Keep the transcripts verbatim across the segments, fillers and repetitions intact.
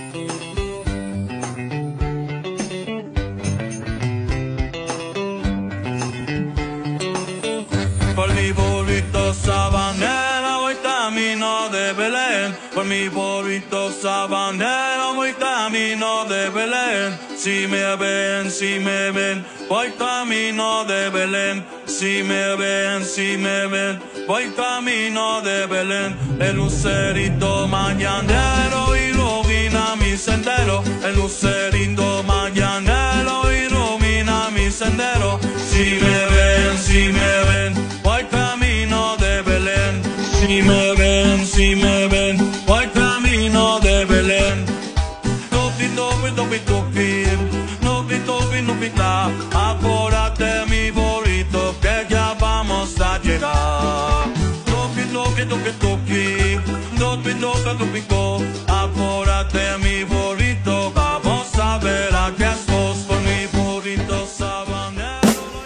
Por mi burrito sabanero voy camino de Belén. Por mi burrito sabanero voy camino de Belén. Si me ven, si me ven, voy camino de Belén. Si me ven, si me ven, voy camino de Belén. El lucerito mañanero ilumina mi sendero. El lucerito mañanero ilumina mi sendero. Si me ven, si me ven, voy camino de Belén. Si me ven, si me ven, voy camino de Belén. Tupi, tupi, tupi, tupi, tupi, tupi, tupi, ta. Apúrate mi burrito que ya vamos a llegar. Tupi, tupi, tupi, tupi, tupi, tupi, tupi, tupi. Apúrate mi burrito, vamos a ver a qué sos por mi burrito sabanero.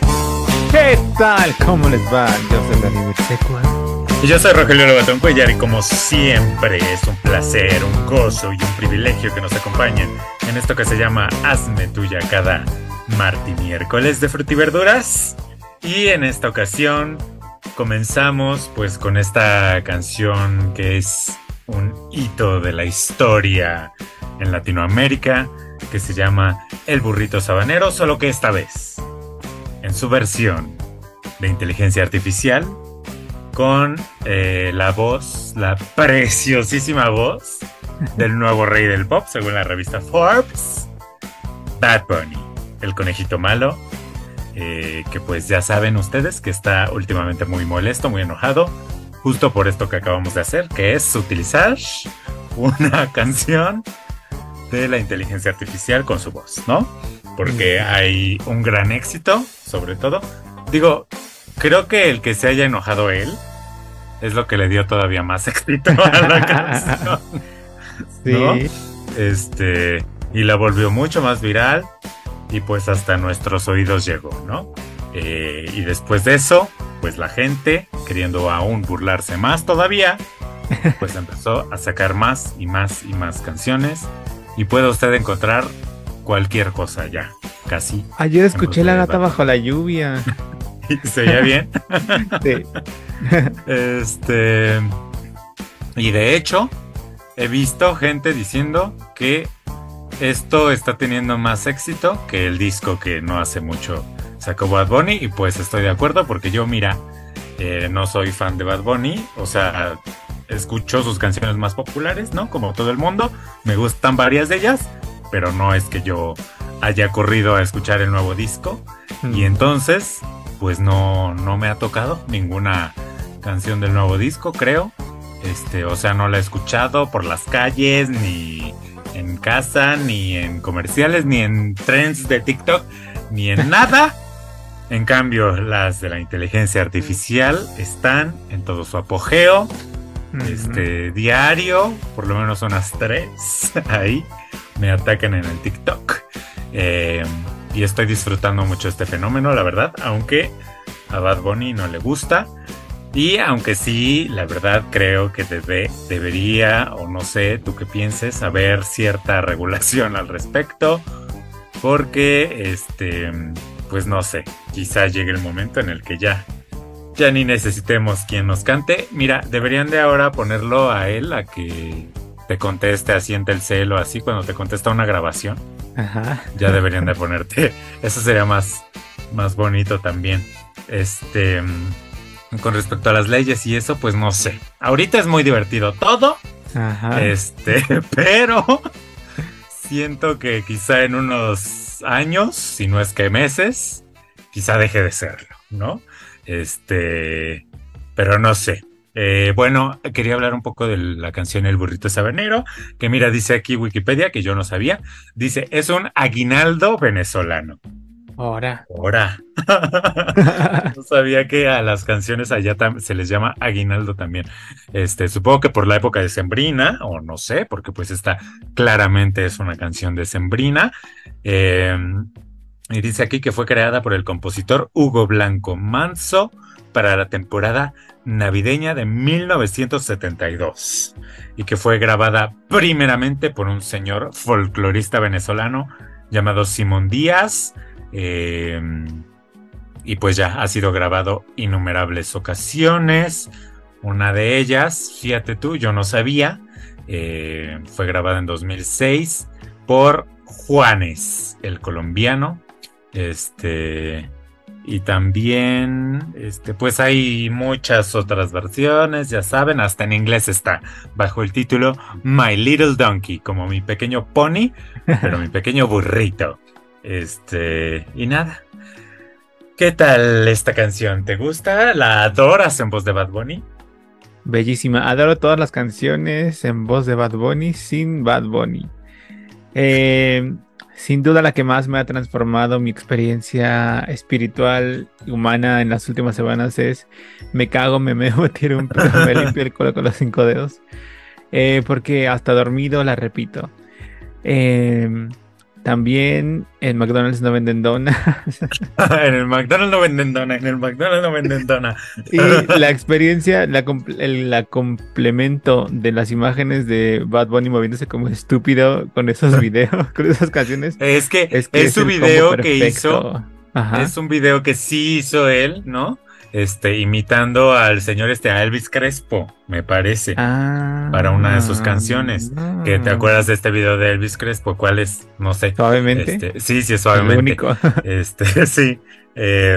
¿Qué tal? ¿Cómo les va? Yo soy Dani Bexecua. Y yo soy Rogelio Lobatón Cuellar y como siempre es un placer, un gozo y un privilegio que nos acompañen en esto que se llama Hazme Tuya cada martes y miércoles de frutiverduras. Y en esta ocasión comenzamos pues con esta canción que es un hito de la historia en Latinoamérica, que se llama El Burrito Sabanero, solo que esta vez en su versión de inteligencia artificial, con eh, la voz, la preciosísima voz del nuevo rey del pop, según la revista Forbes, Bad Bunny, el conejito malo, eh, que pues ya saben ustedes que está últimamente muy molesto, muy enojado, justo por esto que acabamos de hacer, que es utilizar una canción de la inteligencia artificial con su voz, ¿no? Porque hay un gran éxito, sobre todo. Digo, creo que el que se haya enojado él es lo que le dio todavía más éxito a la canción, ¿no? Sí. Este, y la volvió mucho más viral y pues hasta nuestros oídos llegó, ¿no? Eh, y después de eso, pues la gente, queriendo aún burlarse más todavía, pues empezó a sacar más y más y más canciones y puede usted encontrar cualquier cosa ya, casi. Ayer escuché La Gata Bajo la Lluvia. ¿Se oía bien? Sí. Este. Y de hecho, he visto gente diciendo que esto está teniendo más éxito que el disco que no hace mucho sacó Bad Bunny. Y pues estoy de acuerdo, porque yo, mira, eh, no soy fan de Bad Bunny. O sea, escucho sus canciones más populares, ¿no? Como todo el mundo. Me gustan varias de ellas, pero no es que yo haya corrido a escuchar el nuevo disco. Mm. Y entonces, pues no, no me ha tocado ninguna canción del nuevo disco, creo. Este, o sea, no la he escuchado por las calles, ni en casa, ni en comerciales, ni en trends de TikTok, ni en nada. En cambio, las de la inteligencia artificial están en todo su apogeo. Mm-hmm. Este, diario, por lo menos unas tres, ahí me atacan en el TikTok. Eh, y estoy disfrutando mucho este fenómeno, la verdad, aunque a Bad Bunny no le gusta. Y aunque sí, la verdad creo que debe, debería, o no sé, tú qué pienses, haber cierta regulación al respecto. Porque, este, pues no sé, quizá llegue el momento en el que ya, ya ni necesitemos quien nos cante. Mira, deberían de ahora ponerlo a él, a que te conteste así en Telcel o así, cuando te contesta una grabación. Ajá. Ya deberían de ponerte, eso sería más, más bonito también. Este, con respecto a las leyes y eso, pues no sé. Ahorita es muy divertido todo. Ajá. Este, pero siento que quizá en unos años, si no es que meses, quizá deje de serlo, ¿no? Este, pero no sé. Eh, bueno, quería hablar un poco de la canción El Burrito Sabanero, que mira, dice aquí Wikipedia, que yo no sabía, dice, es un aguinaldo venezolano. Ahora. Ahora. No sabía que a las canciones allá tam- se les llama aguinaldo también. Este, supongo que por la época decembrina, o no sé, porque pues esta claramente es una canción decembrina. Eh, y dice aquí que fue creada por el compositor Hugo Blanco Manso para la temporada navideña de mil novecientos setenta y dos y que fue grabada primeramente por un señor folclorista venezolano llamado Simón Díaz, eh, y pues ya ha sido grabado innumerables ocasiones. Una de ellas, fíjate tú, yo no sabía, eh, fue grabada en dos mil seis por Juanes, el colombiano. Este, y también, este, pues hay muchas otras versiones, ya saben, hasta en inglés está, bajo el título My Little Donkey, como mi pequeño pony, pero mi pequeño burrito. Este, y nada. ¿Qué tal esta canción? ¿Te gusta? ¿La adoras en voz de Bad Bunny? Bellísima. Adoro todas las canciones en voz de Bad Bunny sin Bad Bunny. Eh, sin duda la que más me ha transformado mi experiencia espiritual y humana en las últimas semanas es me cago, me meo, tiro un pedo, me limpio el culo con los cinco dedos. Eh, porque hasta dormido la repito. Eh, También en McDonald's no venden donas. En el McDonald's no venden dona, en el McDonald's no venden dona. Y la experiencia, la, comp- el la complemento de las imágenes de Bad Bunny moviéndose como estúpido con esos videos, con esas canciones. Es que Es es, que es su el video combo que hizo, perfecto. Ajá. es un video que sí hizo él, ¿no? Este, imitando al señor este, a Elvis Crespo, me parece. Ah, Para una de sus canciones. ah. ¿Que te acuerdas de este video de Elvis Crespo? ¿Cuál es? No sé. Suavemente. Este, sí, sí, es El suavemente. único. Este, sí. Eh,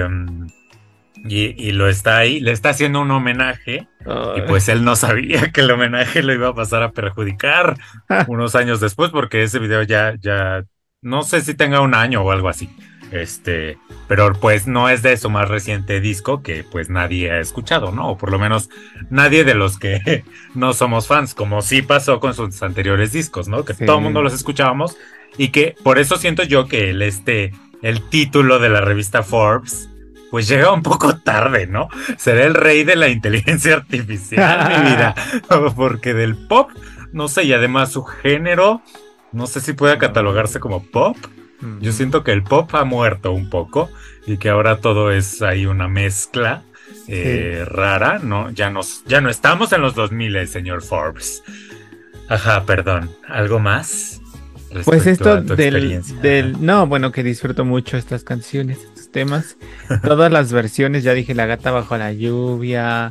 y, y lo está ahí, le está haciendo un homenaje. Y pues él no sabía que el homenaje lo iba a pasar a perjudicar unos años después, porque ese video ya, ya, no sé si tenga un año o algo así. Este, pero pues no es de su más reciente disco que pues nadie ha escuchado, ¿no? O por lo menos nadie de los que no somos fans, como sí pasó con sus anteriores discos, ¿no? Que Sí. todo el mundo los escuchábamos y que por eso siento yo que el, este, el título de la revista Forbes pues llega un poco tarde, ¿no? Será el rey de la inteligencia artificial, mi vida, porque del pop, no sé, y además su género, no sé si pueda catalogarse como pop. Yo siento que el pop ha muerto un poco y que ahora todo es ahí una mezcla eh, sí. rara, ¿no? Ya, nos, ya no estamos en los dos mil, señor Forbes. Ajá, perdón. ¿Algo más? Pues esto del, del... No, bueno, que disfruto mucho estas canciones, estos temas. Todas las versiones, ya dije, La gata bajo la lluvia,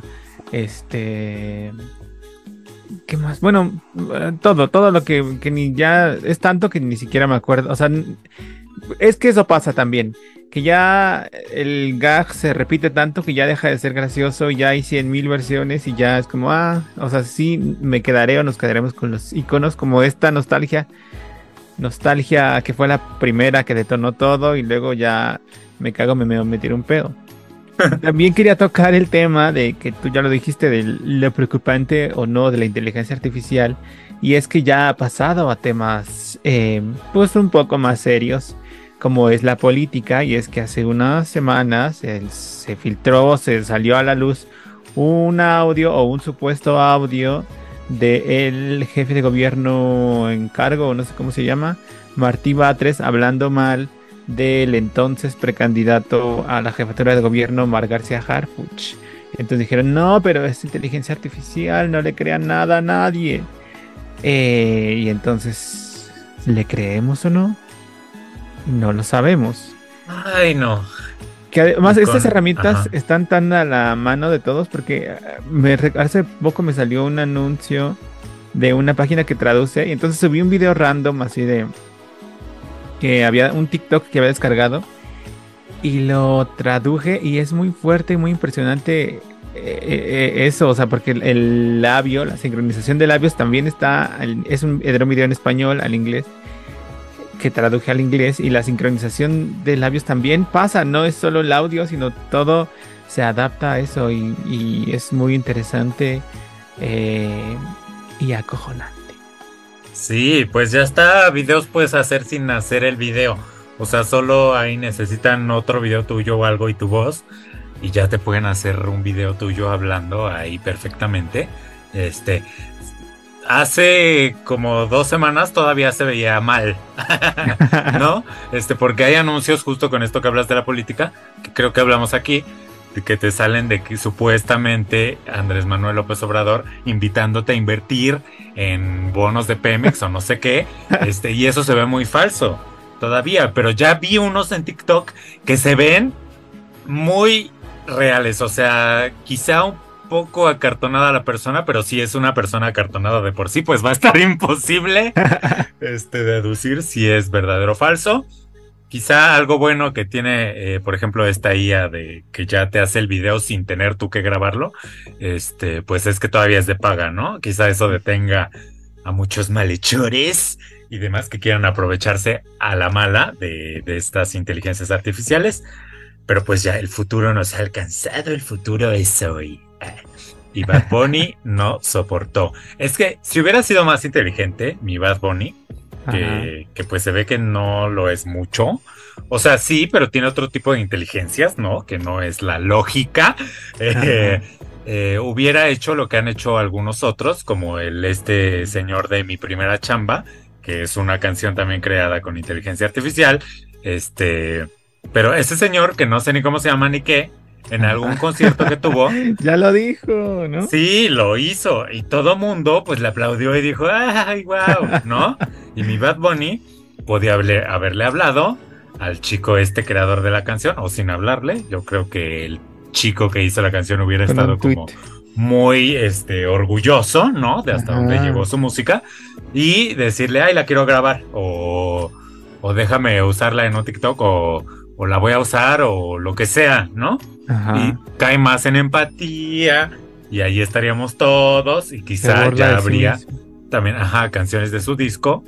este... ¿Qué más? Bueno, todo, todo lo que, que ni ya es tanto que ni siquiera me acuerdo. O sea, es que eso pasa también. Que ya el gag se repite tanto que ya deja de ser gracioso. Ya hay cien mil versiones y ya es como, ah, o sea, sí me quedaré o nos quedaremos con los iconos como esta nostalgia. Nostalgia que fue la primera que detonó todo y luego ya me cago, me meo, me tiro un pedo. También quería tocar el tema de que tú ya lo dijiste, de lo preocupante o no de la inteligencia artificial, y es que ya ha pasado a temas eh, pues un poco más serios, como es la política, y es que hace unas semanas el, se filtró, se salió a la luz un audio o un supuesto audio del jefe de gobierno en cargo, no sé cómo se llama, Martí Batres, hablando mal del entonces precandidato a la jefatura de gobierno, Mar García Harfuch. Entonces dijeron, no, pero es inteligencia artificial, no le crean nada a nadie. Eh, y entonces, ¿le creemos o no? No lo sabemos. Ay, no. Que además Con... estas herramientas Ajá. están tan a la mano de todos, porque me, hace poco me salió un anuncio de una página que traduce, y entonces subí un video random así de... que había un TikTok que había descargado y lo traduje, y es muy fuerte y muy impresionante eh, eh, eso, o sea, porque el, el labio, la sincronización de labios también está, es un, era un video en español al inglés que traduje al inglés, y la sincronización de labios también pasa, no es solo el audio, sino todo se adapta a eso, y, y es muy interesante eh, y acojonante. Sí, pues ya está, videos puedes hacer sin hacer el video, o sea, solo ahí necesitan otro video tuyo o algo y tu voz, y ya te pueden hacer un video tuyo hablando ahí perfectamente. Este, hace como dos semanas todavía se veía mal, ¿no? Este, porque hay anuncios justo con esto que hablas de la política, que creo que hablamos aquí, que te salen de que supuestamente Andrés Manuel López Obrador invitándote a invertir en bonos de Pemex o no sé qué, este, y eso se ve muy falso todavía, pero ya vi unos en TikTok que se ven muy reales, o sea, quizá un poco acartonada la persona, pero si es una persona acartonada de por sí, pues va a estar imposible este, deducir si es verdadero o falso. Quizá algo bueno que tiene, eh, por ejemplo, esta I A de que ya te hace el video sin tener tú que grabarlo, este, pues es que todavía es de paga, ¿no? Quizá eso detenga a muchos malhechores y demás que quieran aprovecharse a la mala de, de estas inteligencias artificiales. Pero pues ya el futuro nos ha alcanzado, el futuro es hoy. Y Bad Bunny no soportó. Es que si hubiera sido más inteligente, mi Bad Bunny, que, que pues se ve que no lo es mucho. O sea, sí, pero tiene otro tipo de inteligencias, ¿no? Que no es la lógica. Eh, eh, hubiera hecho lo que han hecho algunos otros, como el este señor de Mi Primera Chamba, que es una canción también creada con inteligencia artificial. Este, pero ese señor, que no sé ni cómo se llama ni qué, en algún concierto que tuvo. Ya lo dijo, ¿no? Sí, lo hizo. Y todo mundo pues le aplaudió y dijo, ¡ay, wow! ¿No? Y mi Bad Bunny podía haberle, haberle hablado al chico este creador de la canción, o sin hablarle. Yo creo que el chico que hizo la canción hubiera Con estado un como tweet. muy este, orgulloso, ¿no? De hasta Ajá. dónde llegó su música. Y decirle, ¡ay, la quiero grabar! O, o déjame usarla en un TikTok, o, o la voy a usar, o lo que sea, ¿no? Ajá. Y cae más en empatía y ahí estaríamos todos y Se quizá burla ya de sí habría mismo. también, ajá, canciones de su disco,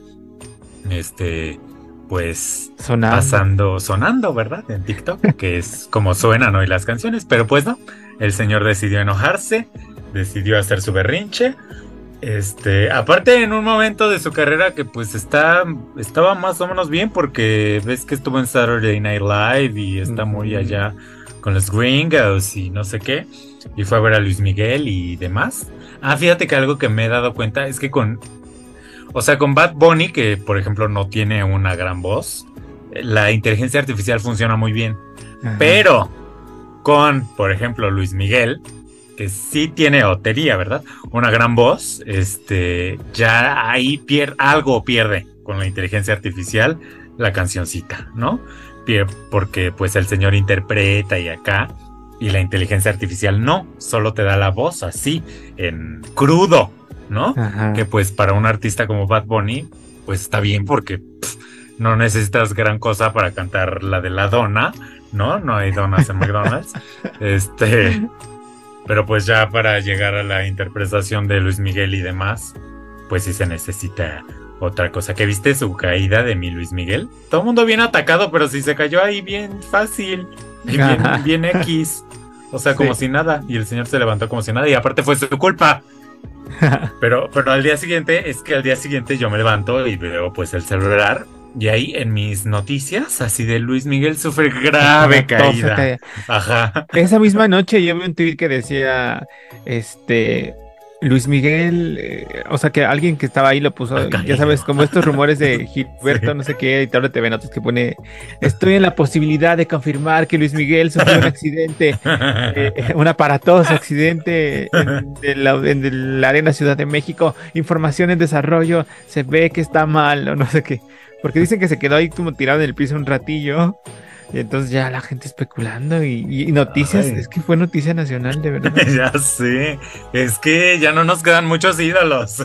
este, pues Sonando. pasando, sonando, ¿verdad? En TikTok, que es como suenan hoy las canciones, pero pues no, el señor decidió enojarse, decidió hacer su berrinche. Este, aparte en un momento de su carrera que pues está, estaba más o menos bien, porque ves que estuvo en Saturday Night Live y está muy allá con los gringos y no sé qué, y fue a ver a Luis Miguel y demás. Ah, fíjate que algo que me he dado cuenta es que con, o sea, con Bad Bunny, que por ejemplo no tiene una gran voz, la inteligencia artificial funciona muy bien. Ajá. Pero con, por ejemplo, Luis Miguel, que sí tiene, o tenía, ¿verdad?, una gran voz, este, ya ahí pier- algo pierde con la inteligencia artificial la cancioncita, ¿no? Porque pues el señor interpreta y acá, y la inteligencia artificial no, solo te da la voz así, en crudo, ¿no? Ajá. Que pues para un artista como Bad Bunny, pues está bien, porque pff, no necesitas gran cosa para cantar la de la dona, ¿no? No hay donas en McDonald's. Este, pero pues ya para llegar a la interpretación de Luis Miguel y demás, pues sí se necesita otra cosa. ¿Que viste su caída de mi Luis Miguel? Todo el mundo bien atacado, pero sí se cayó ahí bien fácil, y bien, bien X. O sea, como Sí. si nada. Y el señor se levantó como si nada, y aparte fue su culpa. Pero, pero al día siguiente, es que al día siguiente yo me levanto y veo pues el celular, y ahí en mis noticias, así de Luis Miguel sufre grave Todo se caída. cae. Ajá. Esa misma noche yo vi un tweet que decía, este, Luis Miguel, eh, o sea, que alguien que estaba ahí lo puso, Ha caído. ya sabes, como estos rumores de Gilberto, Sí. no sé qué, y T V Notas que pone, estoy en la posibilidad de confirmar que Luis Miguel sufrió un accidente, eh, un aparatoso accidente en, de la, en de la Arena Ciudad de México, información en desarrollo, se ve que está mal, o no sé qué, porque dicen que se quedó ahí como tirado en el piso un ratillo. Y entonces ya la gente especulando y, y noticias, Ay. es que fue noticia nacional, de verdad. Ya sé, es que ya no nos quedan muchos ídolos.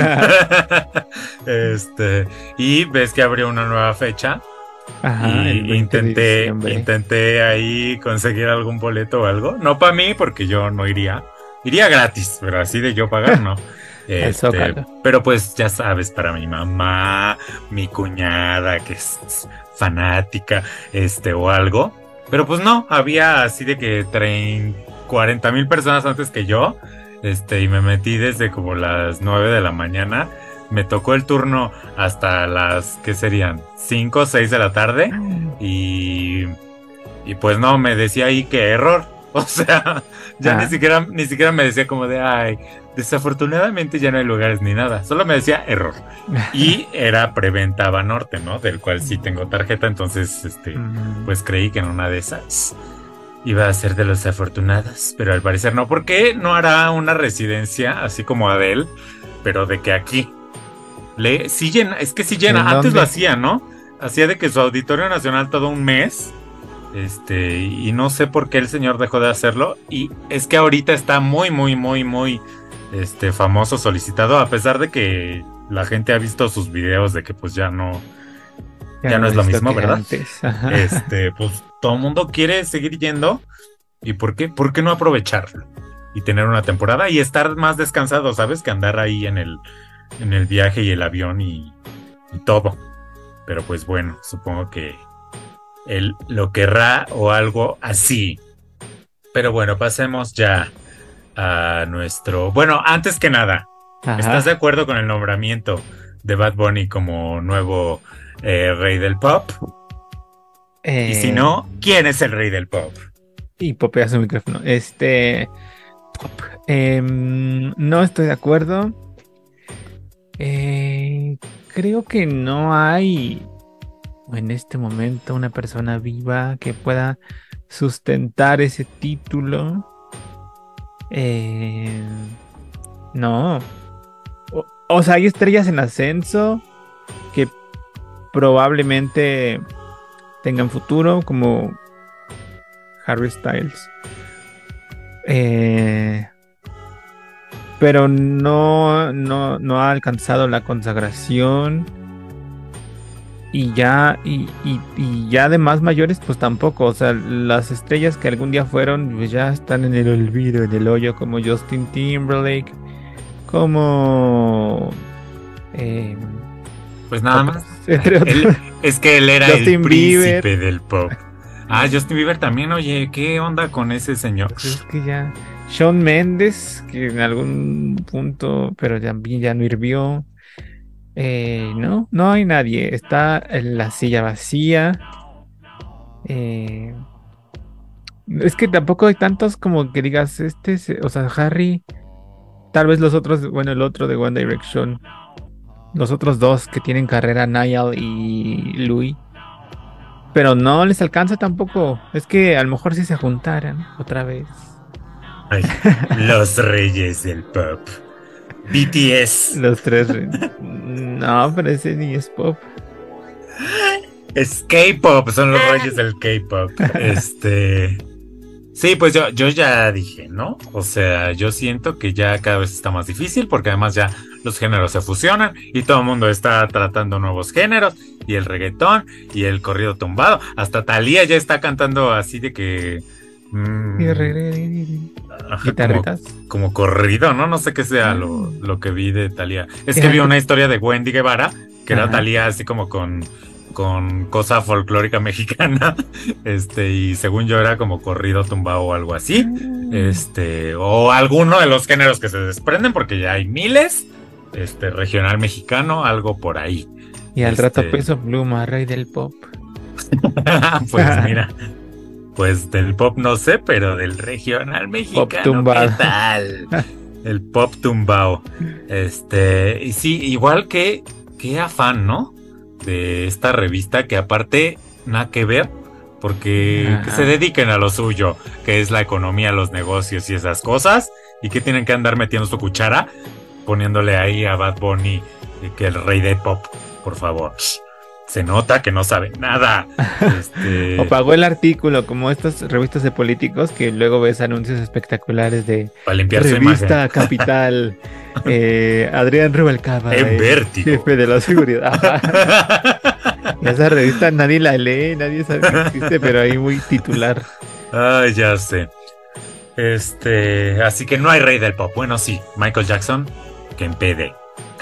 Este, y ves que abrió una nueva fecha. Ajá, el Y veinte de intenté, diciembre. intenté ahí conseguir algún boleto o algo. No para mí, porque yo no iría. Iría gratis, pero así de yo pagar, no. Este, Zócalo. pero pues ya sabes, para mi mamá, mi cuñada, que es fanática, este, o algo. Pero pues no, había así de que treinta, cuarenta mil personas antes que yo. Este, y me metí desde como las nueve de la mañana. Me tocó el turno hasta las, ¿qué serían? cinco o seis de la tarde. Y, y pues no, me decía ahí que error. O sea, ya Ah. ni siquiera, ni siquiera me decía como de, ay, desafortunadamente ya no hay lugares ni nada. Solo me decía error. Y era preventa Banorte, ¿no? Del cual sí tengo tarjeta, entonces, este, Mm. pues creí que en una de esas iba a ser de los afortunados, pero al parecer no. ¿Por qué no hará una residencia así como Adele, pero de que aquí? Le, sí llena, es que sí llena. Antes dónde? Lo hacía, ¿no? Hacía de que su Auditorio Nacional todo un mes. Este, y no sé por qué el señor dejó de hacerlo. Y es que ahorita está muy, muy, muy, muy este, famoso, solicitado, a pesar de que la gente ha visto sus videos de que pues ya no, ya, ya no es lo mismo, ¿verdad? Este, pues todo el mundo quiere seguir yendo. ¿Y por qué? ¿Por qué no aprovecharlo? Y tener una temporada y estar más descansado, ¿sabes? Que andar ahí en el, en el viaje y el avión y, y todo. Pero pues bueno, supongo que él lo querrá o algo así. Pero bueno, pasemos ya a nuestro... Bueno, antes que nada, ajá, ¿estás de acuerdo con el nombramiento de Bad Bunny como nuevo eh, rey del pop? Eh... Y si no, ¿quién es el rey del pop? Y popea su micrófono. Este... Pop. Eh, no estoy de acuerdo. Eh, creo que no hay en este momento una persona viva que pueda sustentar ese título. Eh, no. O, o sea, hay estrellas en ascenso que probablemente tengan futuro, como Harry Styles. Eh, pero no, no, no ha alcanzado la consagración. Y ya, y, y, y ya de más mayores, pues tampoco. O sea, las estrellas que algún día fueron, pues ya están en el olvido, en el hoyo, como Justin Timberlake, como eh, pues nada otros, más. Entre otros. Él, es que él era Justin el príncipe Bieber. Del pop. Ah, Justin Bieber también, oye, ¿qué onda con ese señor? Pues es que ya. Shawn Mendes, que en algún punto, pero también ya no hirvió. Eh, no, no hay nadie. Está en la silla vacía. Eh, es que tampoco hay tantos como que digas, este, o sea, Harry. Tal vez los otros, bueno, el otro de One Direction. Los otros dos que tienen carrera, Niall y Louis. Pero no les alcanza tampoco. Es que a lo mejor si se juntaran otra vez. Ay, los reyes del pop. B T S. Los tres reyes. No, pero ese ni es pop. Es K-pop, son los reyes del K-pop. Este. Sí, pues yo, yo ya dije, ¿no? O sea, yo siento que ya cada vez está más difícil porque además ya los géneros se fusionan y todo el mundo está tratando nuevos géneros y el reggaetón y el corrido tumbado. Hasta Thalía ya está cantando así de que... Mmm, guitarritas. Como, como corrido, ¿no? No sé qué sea lo, lo que vi de Thalía. Es que vi una historia de Wendy Guevara, que era Thalía así como con... con cosa folclórica mexicana, este, y según yo era como corrido tumbado o algo así, este, o alguno de los géneros que se desprenden, porque ya hay miles, este, regional mexicano, algo por ahí. Y al este... rato Peso Pluma, rey del pop. Pues mira, pues del pop no sé, pero del regional mexicano, pop tumbado. ¿Qué tal? El pop tumbado, este, y sí, igual que, qué afán, ¿no? De esta revista que aparte nada que ver porque que se dediquen a lo suyo, que es la economía, los negocios y esas cosas, y que tienen que andar metiendo su cuchara poniéndole ahí a Bad Bunny que el rey de pop, por favor. Se nota que no sabe nada. Este... O pagó el artículo, como estas revistas de políticos que luego ves anuncios espectaculares de para limpiar Revista Capital, eh, Adrián Rubalcaba, en Vértigo, jefe de la seguridad. Y esa revista nadie la lee, nadie sabe que existe, pero ahí muy titular. Ay, ya sé. Este, así que no hay rey del pop. Bueno, sí, Michael Jackson, que empede.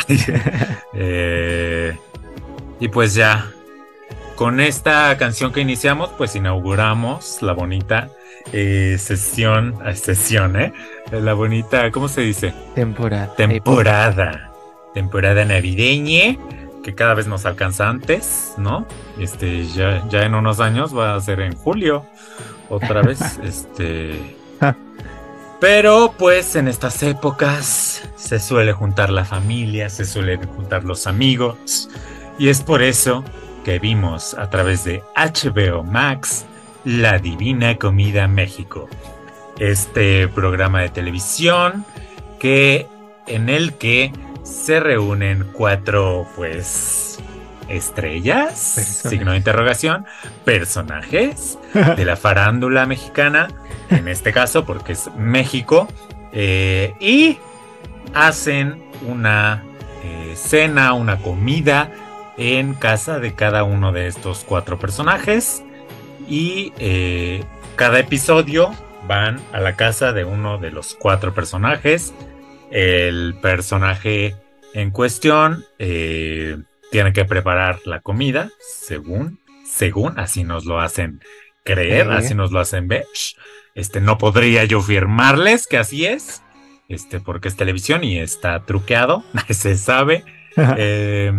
eh... Y pues ya, con esta canción que iniciamos, pues inauguramos la bonita eh, sesión, eh, sesión, ¿eh? La bonita, ¿cómo se dice? Temporada. Temporada. Temporada navideña, que cada vez nos alcanza antes, ¿no? Este, ya, ya en unos años va a ser en julio, otra vez, este... Pero pues en estas épocas se suele juntar la familia, se suelen juntar los amigos... Y es por eso que vimos a través de H B O Max La Divina Comida México. Este programa de televisión que en el que se reúnen cuatro, pues, estrellas, Personajes. signo de interrogación, personajes de la farándula mexicana, en este caso porque es México, eh, y hacen una eh, cena, una comida en casa de cada uno de estos cuatro personajes, y eh, cada episodio van a la casa de uno de los cuatro personajes. El personaje en cuestión eh, tiene que preparar la comida, según, según, así nos lo hacen creer, Sí. así nos lo hacen ver. Este, no podría yo firmarles que así es, este, porque es televisión y está truqueado, se sabe. eh,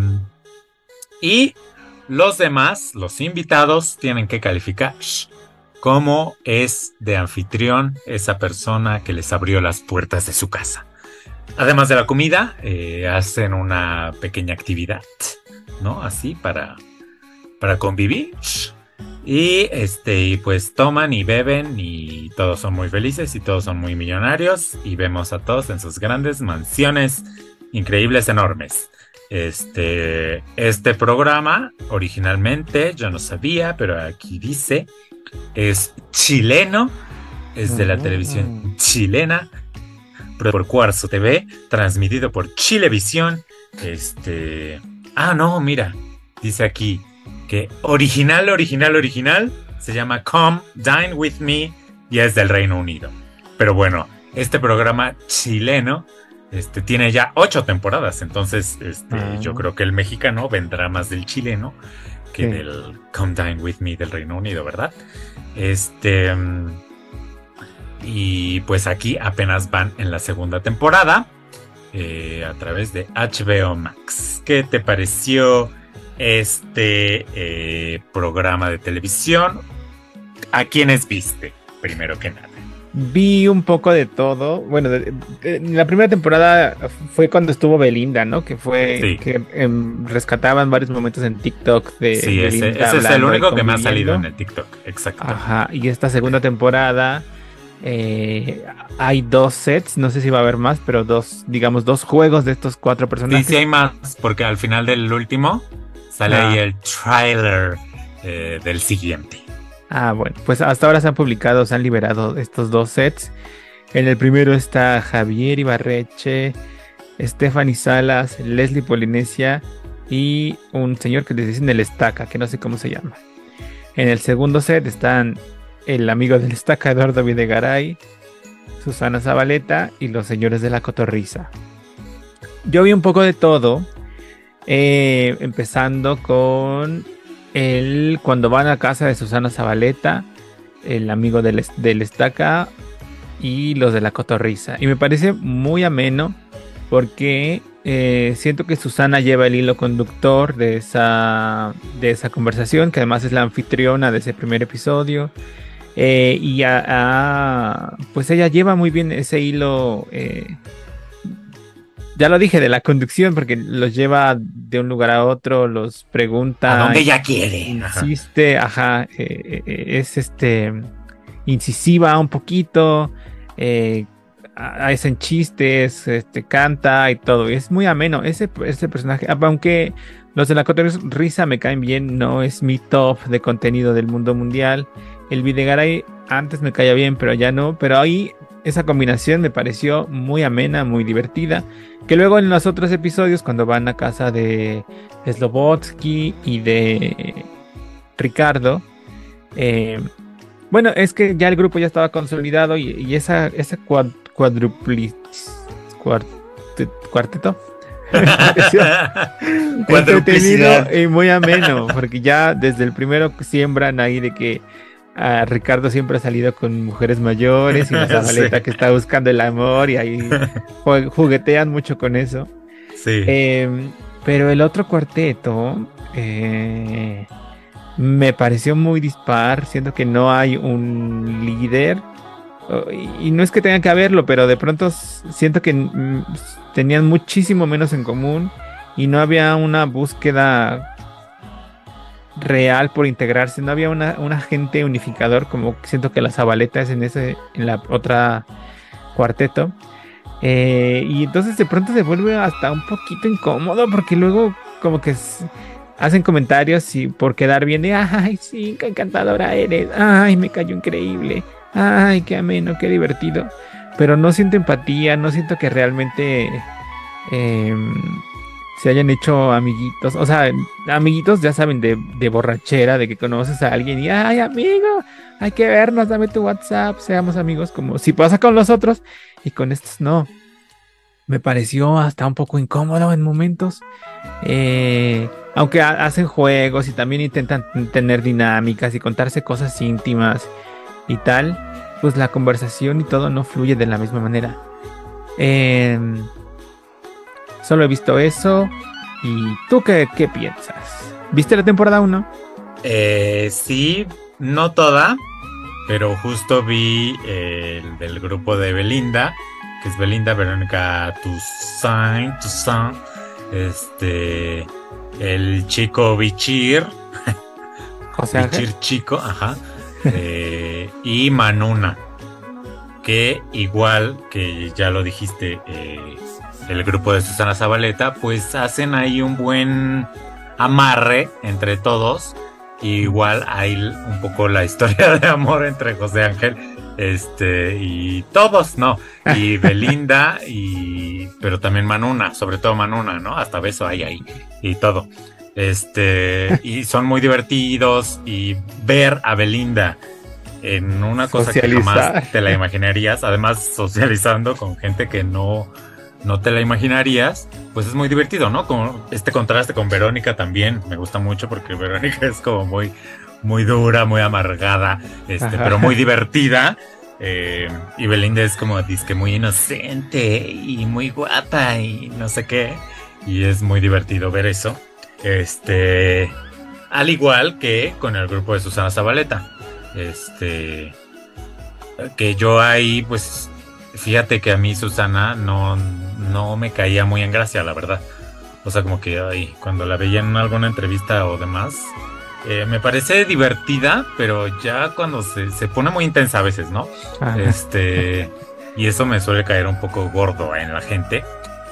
y los demás, los invitados, tienen que calificar cómo es de anfitrión esa persona que les abrió las puertas de su casa. Además de la comida, eh, hacen una pequeña actividad, ¿no? Así para, para convivir. Y este, y pues toman y beben y todos son muy felices y todos son muy millonarios. Y vemos a todos en sus grandes mansiones increíbles, enormes. Este, este programa, originalmente, yo no sabía, pero aquí dice, es chileno, es de la Mm. televisión chilena, por Cuarzo T V, transmitido por Chilevisión. Este. Ah, no, mira. Dice aquí que original, original, original se llama Come Dine With Me y es del Reino Unido. Pero bueno, este programa chileno este, tiene ya ocho temporadas. Entonces, este, Ah. yo creo que el mexicano vendrá más del chileno que Sí. del Come Dine With Me del Reino Unido, ¿verdad? Este. Y pues aquí apenas van en la segunda temporada eh, a través de H B O Max. ¿Qué te pareció este eh, programa de televisión? ¿A quiénes viste, primero que nada? Vi un poco de todo. Bueno, de, de, de, la primera temporada fue cuando estuvo Belinda, ¿no? Que fue Sí. que em, rescataban varios momentos en TikTok de Sí, ese, Belinda ese es el hablando y único que me ha conviviendo. salido en el TikTok. Exacto. Ajá, y esta segunda temporada eh, hay dos sets, no sé si va a haber más, pero dos, digamos, dos juegos de estos cuatro Sí, personajes. sí hay más, porque al final del último sale Ah. ahí el trailer eh, del siguiente. Ah, bueno, pues hasta ahora se han publicado, se han liberado estos dos sets. En el primero está Javier Ibarreche, Stephanie Salas, Leslie Polinesia y un señor que les dicen el Estaca, que no sé cómo se llama. En el segundo set están el amigo del Estaca, Eduardo Videgaray, Susana Zabaleta y los señores de la Cotorrisa. Yo vi un poco de todo, eh, empezando con el cuando van a casa de Susana Zabaleta, el amigo del, del Estaca y los de la Cotorrisa. Y me parece muy ameno porque eh, siento que Susana lleva el hilo conductor de esa, de esa conversación, que además es la anfitriona de ese primer episodio. Eh, y a, a, pues ella lleva muy bien ese hilo, eh, ya lo dije, de la conducción, porque los lleva de un lugar a otro, los pregunta, A donde ella quiere. Ajá. insiste, ajá, eh, eh, es este incisiva un poquito, eh, hacen chistes, este, canta y todo, y es muy ameno ese, ese personaje, aunque los de la Cotorrisa me caen bien, no es mi top de contenido del mundo mundial. El Videgaray antes me caía bien, pero ya no. Pero ahí esa combinación me pareció muy amena, muy divertida. Que luego en los otros episodios, cuando van a casa de Slobodsky y de Ricardo, eh, bueno, es que ya el grupo ya estaba consolidado y, y esa, esa cuad, cuadrupli, cuart, cuarteto entretenido y muy ameno, porque ya desde el primero siembran ahí de que uh, Ricardo siempre ha salido con mujeres mayores y la Zabaleta sí. que está buscando el amor y ahí juguetean mucho con eso. Sí. Eh, pero el otro cuarteto eh, me pareció muy dispar, siento que no hay un líder. Y no es que tengan que haberlo, pero de pronto siento que mm, tenían muchísimo menos en común y no había una búsqueda real por integrarse, no había una, un agente unificador como siento que la Zabaleta es en ese, en la otra cuarteto. Eh, y entonces de pronto se vuelve hasta un poquito incómodo porque luego como que s- hacen comentarios y por quedar bien de ay, sí, qué encantadora eres, ay, me cayó increíble, ay, qué ameno, qué divertido. Pero no siento empatía, no siento que realmente em, se hayan hecho amiguitos. O sea, amiguitos ya saben de, de borrachera, de que conoces a alguien y ay, amigo, hay que vernos, dame tu WhatsApp, seamos amigos como si pasa con los otros y con estos no. Me pareció hasta un poco incómodo en momentos. Eh, aunque ha- hacen juegos y también intentan tener dinámicas y contarse cosas íntimas y tal, pues la conversación y todo no fluye de la misma manera. Em, Solo he visto eso. ¿Y tú qué, qué piensas? ¿Viste la temporada uno? Eh, sí, no toda, pero justo vi eh, el del grupo de Belinda, que es Belinda, Verónica Toussaint, Toussaint, este, el chico Bichir, José Ángel. Bichir chico, ajá, eh, y Manuna, que igual que ya lo dijiste, eh, el grupo de Susana Zabaleta, pues hacen ahí un buen amarre entre todos. Igual hay un poco la historia de amor entre José Ángel este y todos, ¿no? Y Belinda, y pero también Manuna, sobre todo Manuna, ¿no? Hasta beso hay ahí y todo. Este, y son muy divertidos y ver a Belinda en una cosa que Socializar. jamás te la imaginarías, además socializando con gente que no no te la imaginarías, pues es muy divertido, ¿no? Como este contraste con Verónica también me gusta mucho porque Verónica es como muy, muy dura, muy amargada, este, Ajá. pero muy divertida. Eh, y Belinda es como disque muy inocente y muy guapa y no sé qué. Y es muy divertido ver eso. Este, al igual que con el grupo de Susana Zabaleta. Este, que yo ahí, pues, fíjate que a mí Susana no, no me caía muy en gracia, la verdad. O sea, como que ay, cuando la veía en alguna entrevista o demás, eh, me parece divertida, pero ya cuando se, se pone muy intensa a veces, ¿no? Ajá. Este, y eso me suele caer un poco gordo en la gente.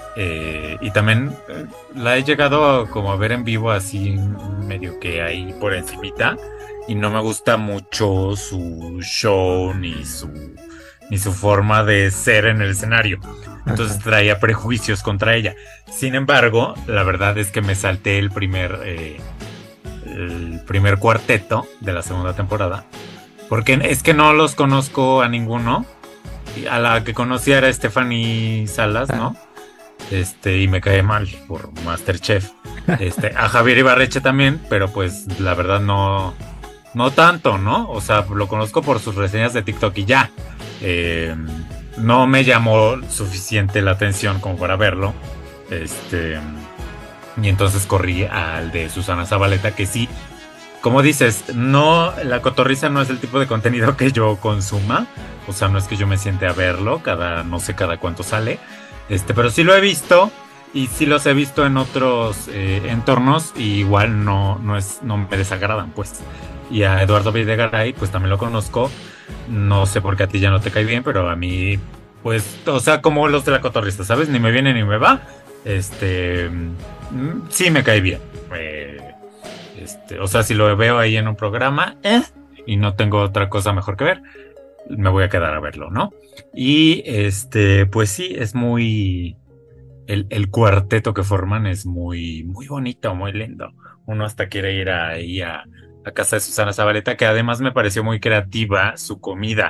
Eh, y también eh, la he llegado a, como a ver en vivo así medio que ahí por encimita. Y no me gusta mucho su show ni su ni su forma de ser en el escenario. Entonces traía prejuicios contra ella. Sin embargo, la verdad es que me salté el primer eh, el primer cuarteto de la segunda temporada, porque es que no los conozco a ninguno. A la que conocía era Stephanie Salas, ¿no? Este, y me cae mal por MasterChef. Este, a Javier Ibarreche también, pero pues la verdad no no tanto, ¿no? O sea, lo conozco por sus reseñas de TikTok y ya. Eh, no me llamó suficiente la atención como para verlo. Este, y entonces corrí al de Susana Zabaleta, que sí, como dices, no, la cotorriza no es el tipo de contenido que yo consuma. O sea, no es que yo me siente a verlo cada, no sé cada cuánto sale. Este, pero sí lo he visto. Y sí los he visto en otros eh, entornos. Y igual no, no es, no me desagradan, pues. Y a Eduardo Videgaray, pues también lo conozco. No sé por qué a ti ya no te cae bien, pero a mí, pues, o sea, como los de la cotorrista, ¿sabes? Ni me viene ni me va. Este, mm, sí me cae bien. Eh, este, o sea, si lo veo ahí en un programa, eh, y no tengo otra cosa mejor que ver, me voy a quedar a verlo, ¿no? Y este, pues sí, es muy, el, el cuarteto que forman es muy, muy bonito, muy lindo. Uno hasta quiere ir ahí a a casa de Susana Zabaleta, que además me pareció muy creativa su comida,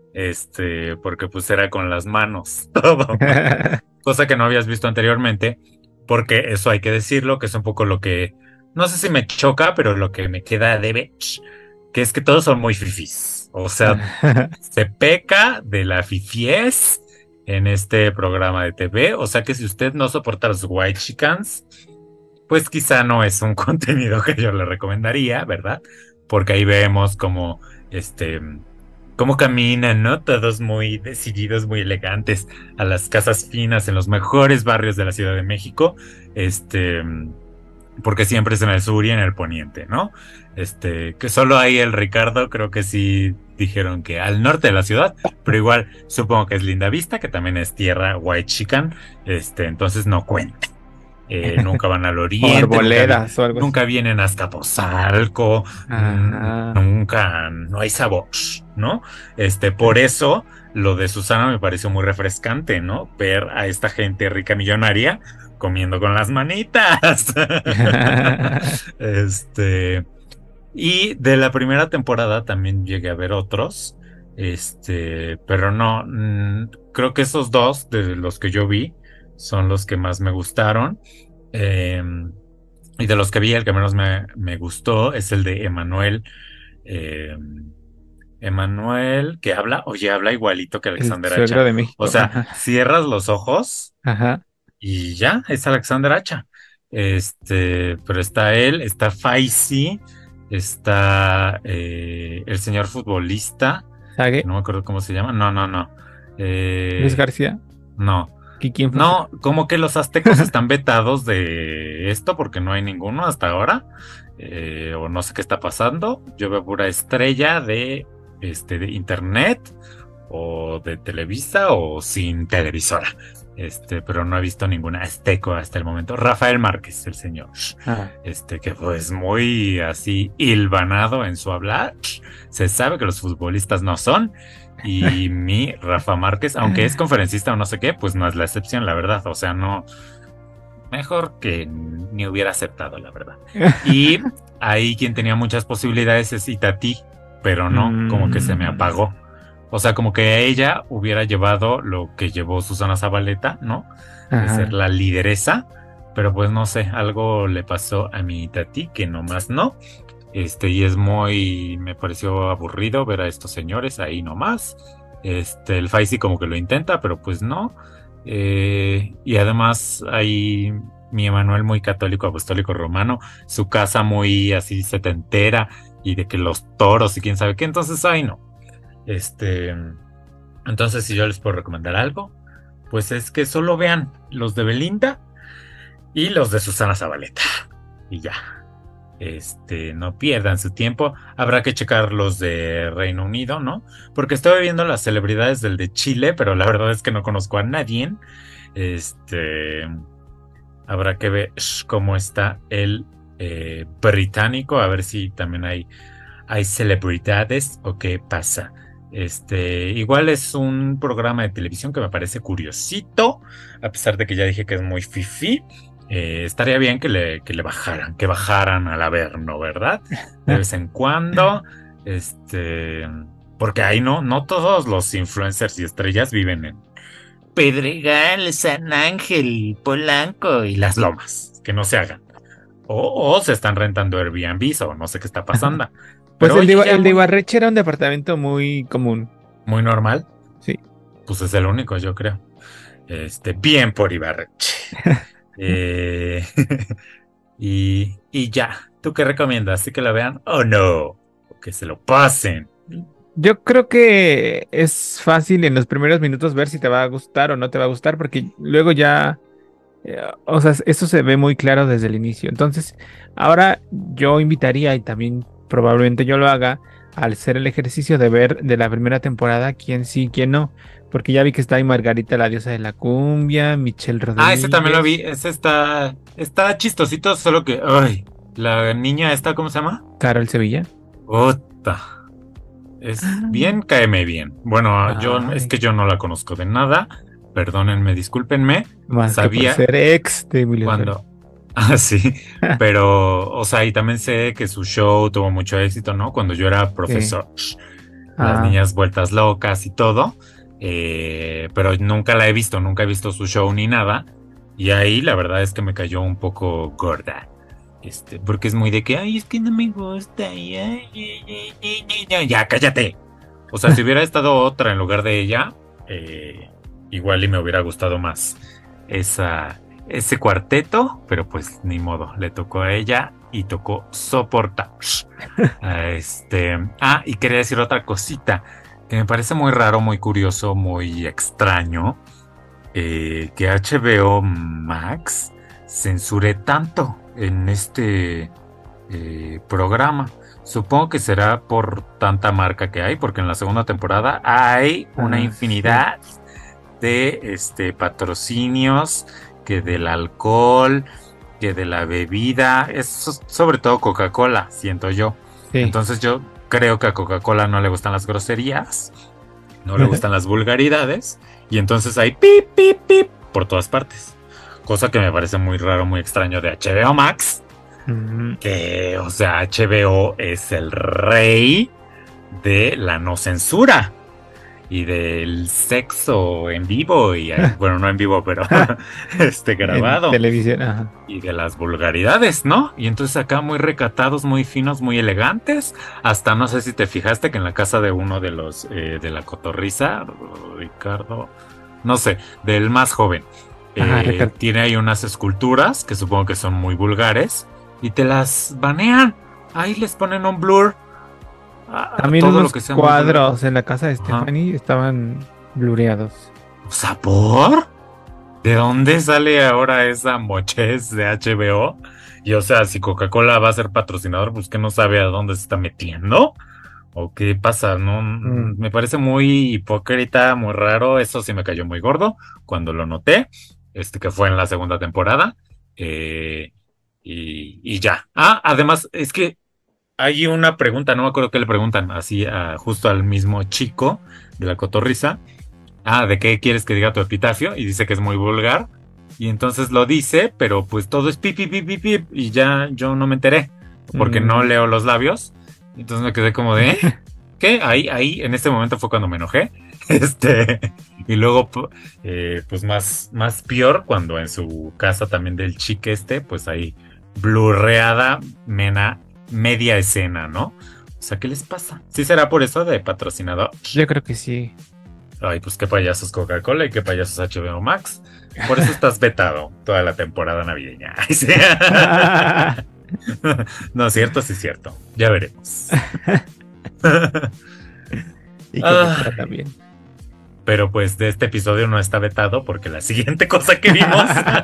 este, porque pues era con las manos, todo, cosa que no habías visto anteriormente, porque eso hay que decirlo, que es un poco lo que, no sé si me choca, pero lo que me queda de ver, que es que todos son muy fifís, o sea, se peca de la fifiez en este programa de T V, o sea que si usted no soporta los white chickens, pues quizá no es un contenido que yo le recomendaría, ¿verdad? Porque ahí vemos como, este, cómo caminan, ¿no? Todos muy decididos, muy elegantes, a las casas finas en los mejores barrios de la Ciudad de México, este, porque siempre es en el sur y en el poniente, ¿no? Este, que solo ahí el Ricardo, creo que sí dijeron que al norte de la ciudad, pero igual supongo que es Linda Vista, que también es tierra white chican, este, entonces no cuenta. Eh, nunca van al oriente, Arboledas nunca, o algo nunca así. vienen a Azcapotzalco, Ajá. nunca, no hay sabor, ¿no? Este, por eso lo de Susana me pareció muy refrescante, ¿no? Ver a esta gente rica millonaria comiendo con las manitas. Este, y de la primera temporada también llegué a ver otros, este, pero no, mm, creo que esos dos de los que yo vi son los que más me gustaron. Eh, y de los que vi, el que menos me, me gustó es el de Emanuel. Eh, Emanuel, que habla, oye, habla igualito que El Alexander Hacha. suegro de O México. sea, Ajá. cierras los ojos Ajá. y ya, es Alexander Hacha. Este, pero está él, está Faisy, está eh, el señor futbolista, que Sague. no me acuerdo cómo se llama. No, no, no. Eh, Luis García. no. Kikín Fosé. No, como que los aztecos están vetados de esto porque no hay ninguno hasta ahora. Eh, o no sé qué está pasando. Yo veo pura estrella de, este, de internet o de Televisa o sin televisora. Este, pero no he visto ninguna azteco hasta el momento. Rafael Márquez, el señor. Ah. Este, que pues muy así hilvanado en su hablar. Se sabe que los futbolistas no son. Y mi Rafa Márquez, aunque es conferencista o no sé qué, pues no es la excepción, la verdad. O sea, no. Mejor que ni hubiera aceptado, la verdad. Y ahí quien tenía muchas posibilidades es Itatí, pero no, como que se me apagó. O sea, como que ella hubiera llevado lo que llevó Susana Zabaleta, ¿no? De Ajá. ser la lideresa, pero pues no sé, algo le pasó a mi Itatí que nomás no. Este, y es muy, me pareció aburrido ver a estos señores ahí nomás. Este, el Faisy como que lo intenta, pero pues no. Eh, y además hay mi Emanuel muy católico, apostólico romano, su casa muy así setentera y de que los toros y quién sabe qué, entonces ay no. Este, entonces si yo les puedo recomendar algo, pues es que solo vean los de Belinda y los de Susana Zabaleta y ya. Este, no pierdan su tiempo. Habrá que checar los de Reino Unido, ¿no? Porque estoy viendo las celebridades del de Chile, pero la verdad es que no conozco a nadie. Este, habrá que ver cómo está el eh, británico, a ver si también hay, hay celebridades o qué pasa. Este, igual es un programa de televisión que me parece curiosito, a pesar de que ya dije que es muy fifí. Eh, estaría bien que le, que le bajaran, que bajaran al Averno, ¿verdad? De vez en cuando, este, porque ahí no, no todos los influencers y estrellas viven en Pedregal, San Ángel, Polanco y Las Lomas, que no se hagan. O, o se están rentando Airbnb o no sé qué está pasando. Pues Pero el, oye, de, ya el de muy, Ibarreche era un departamento muy común. muy normal. Sí. Pues es el único, yo creo. Este, bien por Ibarreche. Eh, y, y ya, ¿tú qué recomiendas? ¿Sí que la vean o no? O que se lo pasen. Yo creo que es fácil en los primeros minutos ver si te va a gustar o no te va a gustar, porque luego ya, eh, o sea, eso se ve muy claro desde el inicio. Entonces, ahora yo invitaría, y también probablemente yo lo haga, al hacer el ejercicio de ver de la primera temporada quién sí, quién no. Porque ya vi que está ahí Margarita, la diosa de la cumbia, Michelle Rodríguez. Ah, ese también lo vi. Ese está, está chistosito, solo que, ay, la niña esta, ¿cómo se llama? Carol Sevilla. Ota. Es bien, cáeme bien. Bueno, Ay. yo es que yo no la conozco de nada. Perdónenme, discúlpenme. Más Sabía que por ser ex de Emilio cuando. Ah, sí. Pero, o sea, y también sé que su show tuvo mucho éxito, ¿no? Cuando yo era profesor. Sí. Las Ah. niñas vueltas locas y todo. Eh, pero nunca la he visto, nunca he visto su show ni nada. Y ahí la verdad es que me cayó un poco gorda. Este, porque es muy de que, ay, es que no me gusta. Y, ay, ay, ay, ay, ay, ya, cállate. O sea, si hubiera estado otra en lugar de ella, eh, igual y me hubiera gustado más esa, ese cuarteto, pero pues ni modo, le tocó a ella y tocó soportar. este, ah, y quería decir otra cosita que me parece muy raro, muy curioso, muy extraño, eh, que H B O Max censure tanto en este eh, programa. Supongo que será por tanta marca que hay, porque en la segunda temporada hay una ah, infinidad sí. de este, patrocinios, que del alcohol, que de la bebida, es sobre todo Coca-Cola, siento yo. Sí. Entonces yo creo que a Coca-Cola no le gustan las groserías, no le gustan las vulgaridades, y entonces hay pip, pip, pip por todas partes. Cosa que me parece muy raro, muy extraño de H B O Max. Mm-hmm. Que, o sea, H B O es el rey de la no censura y del sexo en vivo y, bueno, no en vivo, pero este grabado. En televisión, ajá. Y de las vulgaridades, ¿no? Y entonces acá muy recatados, muy finos, muy elegantes. Hasta no sé si te fijaste que en la casa de uno de los eh, de la cotorriza, Ricardo, no sé, del más joven, ajá, eh, tiene ahí unas esculturas que supongo que son muy vulgares. Y te las banean. Ahí les ponen un blur. También todo unos lo que sea cuadros en la casa de Stephanie Ajá. estaban blureados. O sea, ¿por? ¿De dónde sale ahora esa mochez de H B O? Y o sea, si Coca-Cola va a ser patrocinador, pues que no sabe a dónde se está metiendo. ¿O qué pasa? No, mm. Me parece muy hipócrita, muy raro. Eso sí me cayó muy gordo cuando lo noté. Este que fue en la segunda temporada. Eh... Y, y ya. Ah, además, es que hay una pregunta, no me acuerdo qué le preguntan, así a, justo al mismo chico de la cotorriza. Ah, ¿de qué quieres que diga tu epitafio? Y dice que es muy vulgar. Y entonces lo dice, pero pues todo es pip, pip, pip, pip, pip. Y ya yo no me enteré, porque mm. no leo los labios. Entonces me quedé como de, ¿eh? ¿Qué? Ahí, ahí, en ese momento fue cuando me enojé. Este, y luego, eh, pues más, más peor, cuando en su casa también del chique este, pues ahí blurreada, mena, media escena, ¿no? O sea, ¿qué les pasa? ¿Sí será por eso de patrocinador? Yo creo que sí. Ay, pues qué payasos Coca-Cola y qué payasos H B O Max. Por eso estás vetado toda la temporada navideña. No, cierto, sí es cierto. Ya veremos. Y que ah, también. Pero pues de este episodio no está vetado porque la siguiente cosa que vimos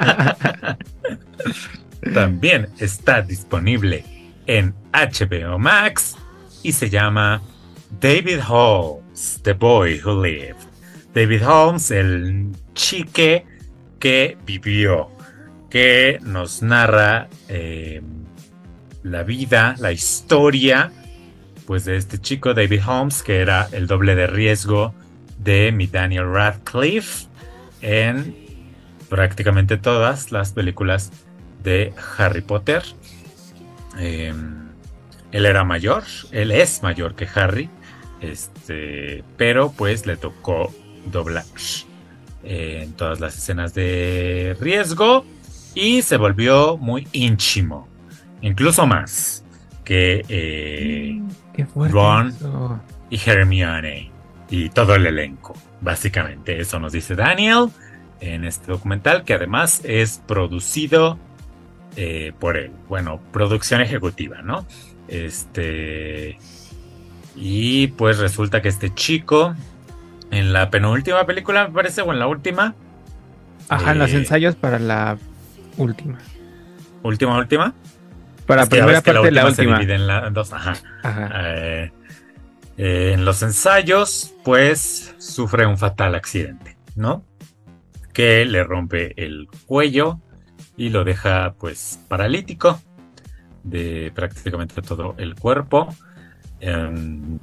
también está disponible en H B O Max y se llama David Holmes, The Boy Who Lived. David Holmes, el chique que vivió, que nos narra eh, la vida, la historia, pues de este chico David Holmes, que era el doble de riesgo de mi Daniel Radcliffe en prácticamente todas las películas de Harry Potter. Eh, él era mayor, él es mayor que Harry, este, pero pues le tocó doblar eh, en todas las escenas de riesgo y se volvió muy íntimo, incluso más que eh, Qué fuerte Ron eso. Y Hermione y todo el elenco. Básicamente eso nos dice Daniel en este documental, que además es producido eh, por él. Bueno, producción ejecutiva, ¿no? Este... Y pues resulta que este chico, en la penúltima película, me parece, o en la última... Ajá, eh, en los ensayos para la última. ¿Última, última? Para la primera parte de la última. Se divide en la, dos, ajá. Ajá. Eh, eh, en los ensayos, pues, sufre un fatal accidente, ¿no? Que le rompe el cuello y lo deja, pues, paralítico de prácticamente todo el cuerpo. Um,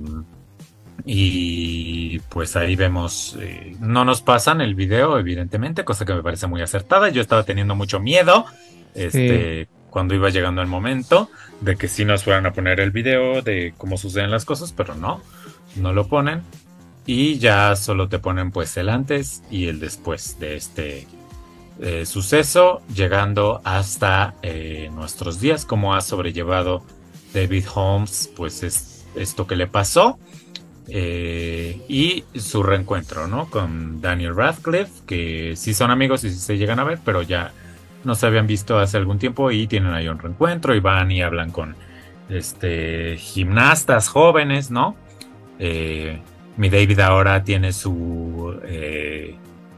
y pues ahí vemos, eh, no nos pasan el video, evidentemente, cosa que me parece muy acertada. Yo estaba teniendo mucho miedo este, sí. cuando iba llegando el momento de que sí nos fueran a poner el video de cómo suceden las cosas, pero no, no lo ponen. Y ya solo te ponen pues el antes y el después de este eh, suceso, llegando hasta eh, nuestros días, cómo ha sobrellevado David Holmes pues es, esto que le pasó. Eh, y su reencuentro, ¿no? Con Daniel Radcliffe, que sí son amigos y sí se llegan a ver, pero ya no se habían visto hace algún tiempo y tienen ahí un reencuentro y van y hablan con este gimnastas jóvenes, ¿no? Eh, mi David ahora tiene su eh,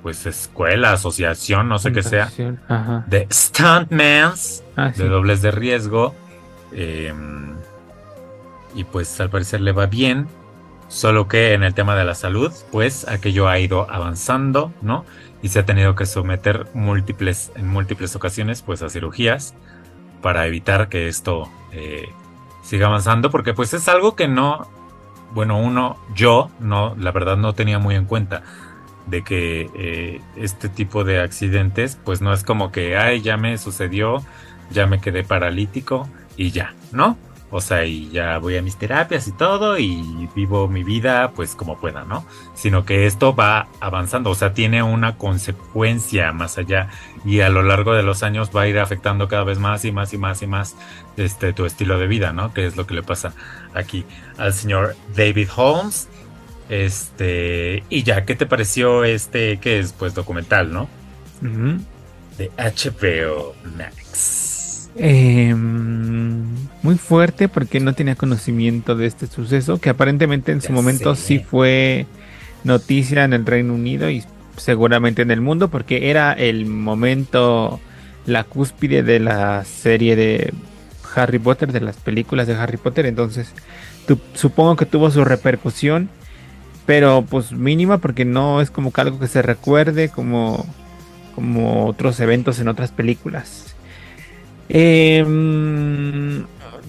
pues escuela, asociación, no sé qué sea, Ajá. de stuntmans, ah, de sí. dobles de riesgo. Eh, y pues al parecer le va bien, solo que en el tema de la salud, pues aquello ha ido avanzando, ¿no? Y se ha tenido que someter múltiples, en múltiples ocasiones, pues a cirugías para evitar que esto eh, siga avanzando, porque pues es algo que no, bueno, uno, yo, no, la verdad no tenía muy en cuenta de que eh, este tipo de accidentes, pues no es como que, ay, ya me sucedió, ya me quedé paralítico y ya, ¿no? O sea, y ya voy a mis terapias y todo y vivo mi vida pues como pueda, ¿no? Sino que esto va avanzando, o sea, tiene una consecuencia más allá y a lo largo de los años va a ir afectando cada vez más y más y más y más este, tu estilo de vida, ¿no? Que es lo que le pasa aquí al señor David Holmes. Este, y ya, ¿qué te pareció este, que es pues documental, ¿no? Uh-huh. De H B O Max. Eh, muy fuerte porque no tenía conocimiento de este suceso, que aparentemente en Ya su momento sé. sí fue noticia en el Reino Unido y seguramente en el mundo, porque era el momento, la cúspide de la serie de Harry Potter, de las películas de Harry Potter, entonces tu, supongo que tuvo su repercusión, pero pues mínima porque no es como que algo que se recuerde como, como otros eventos en otras películas. Eh, no,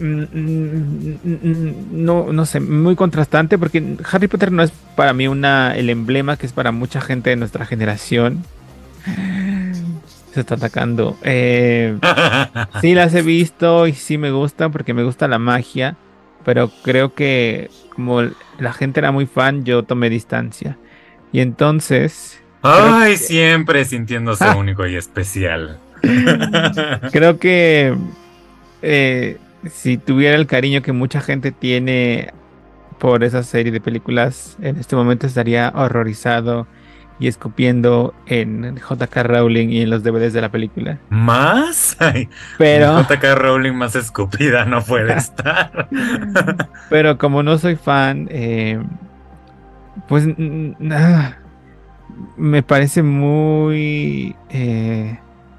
no sé, muy contrastante porque Harry Potter no es para mí una, el emblema que es para mucha gente de nuestra generación. Se está atacando. Eh, sí las he visto y sí me gustan porque me gusta la magia, pero creo que como la gente era muy fan, yo tomé distancia. Y entonces... Creo Ay, que... siempre sintiéndose ¡Ja! único y especial. Creo que eh, si tuviera el cariño que mucha gente tiene por esa serie de películas, en este momento estaría horrorizado y escupiendo en J K. Rowling y en los D V Ds de la película. ¿Más? Ay, Pero, J K. Rowling más escupida no puede estar. pero como no soy fan, eh, pues mm, ah, me parece muy eh,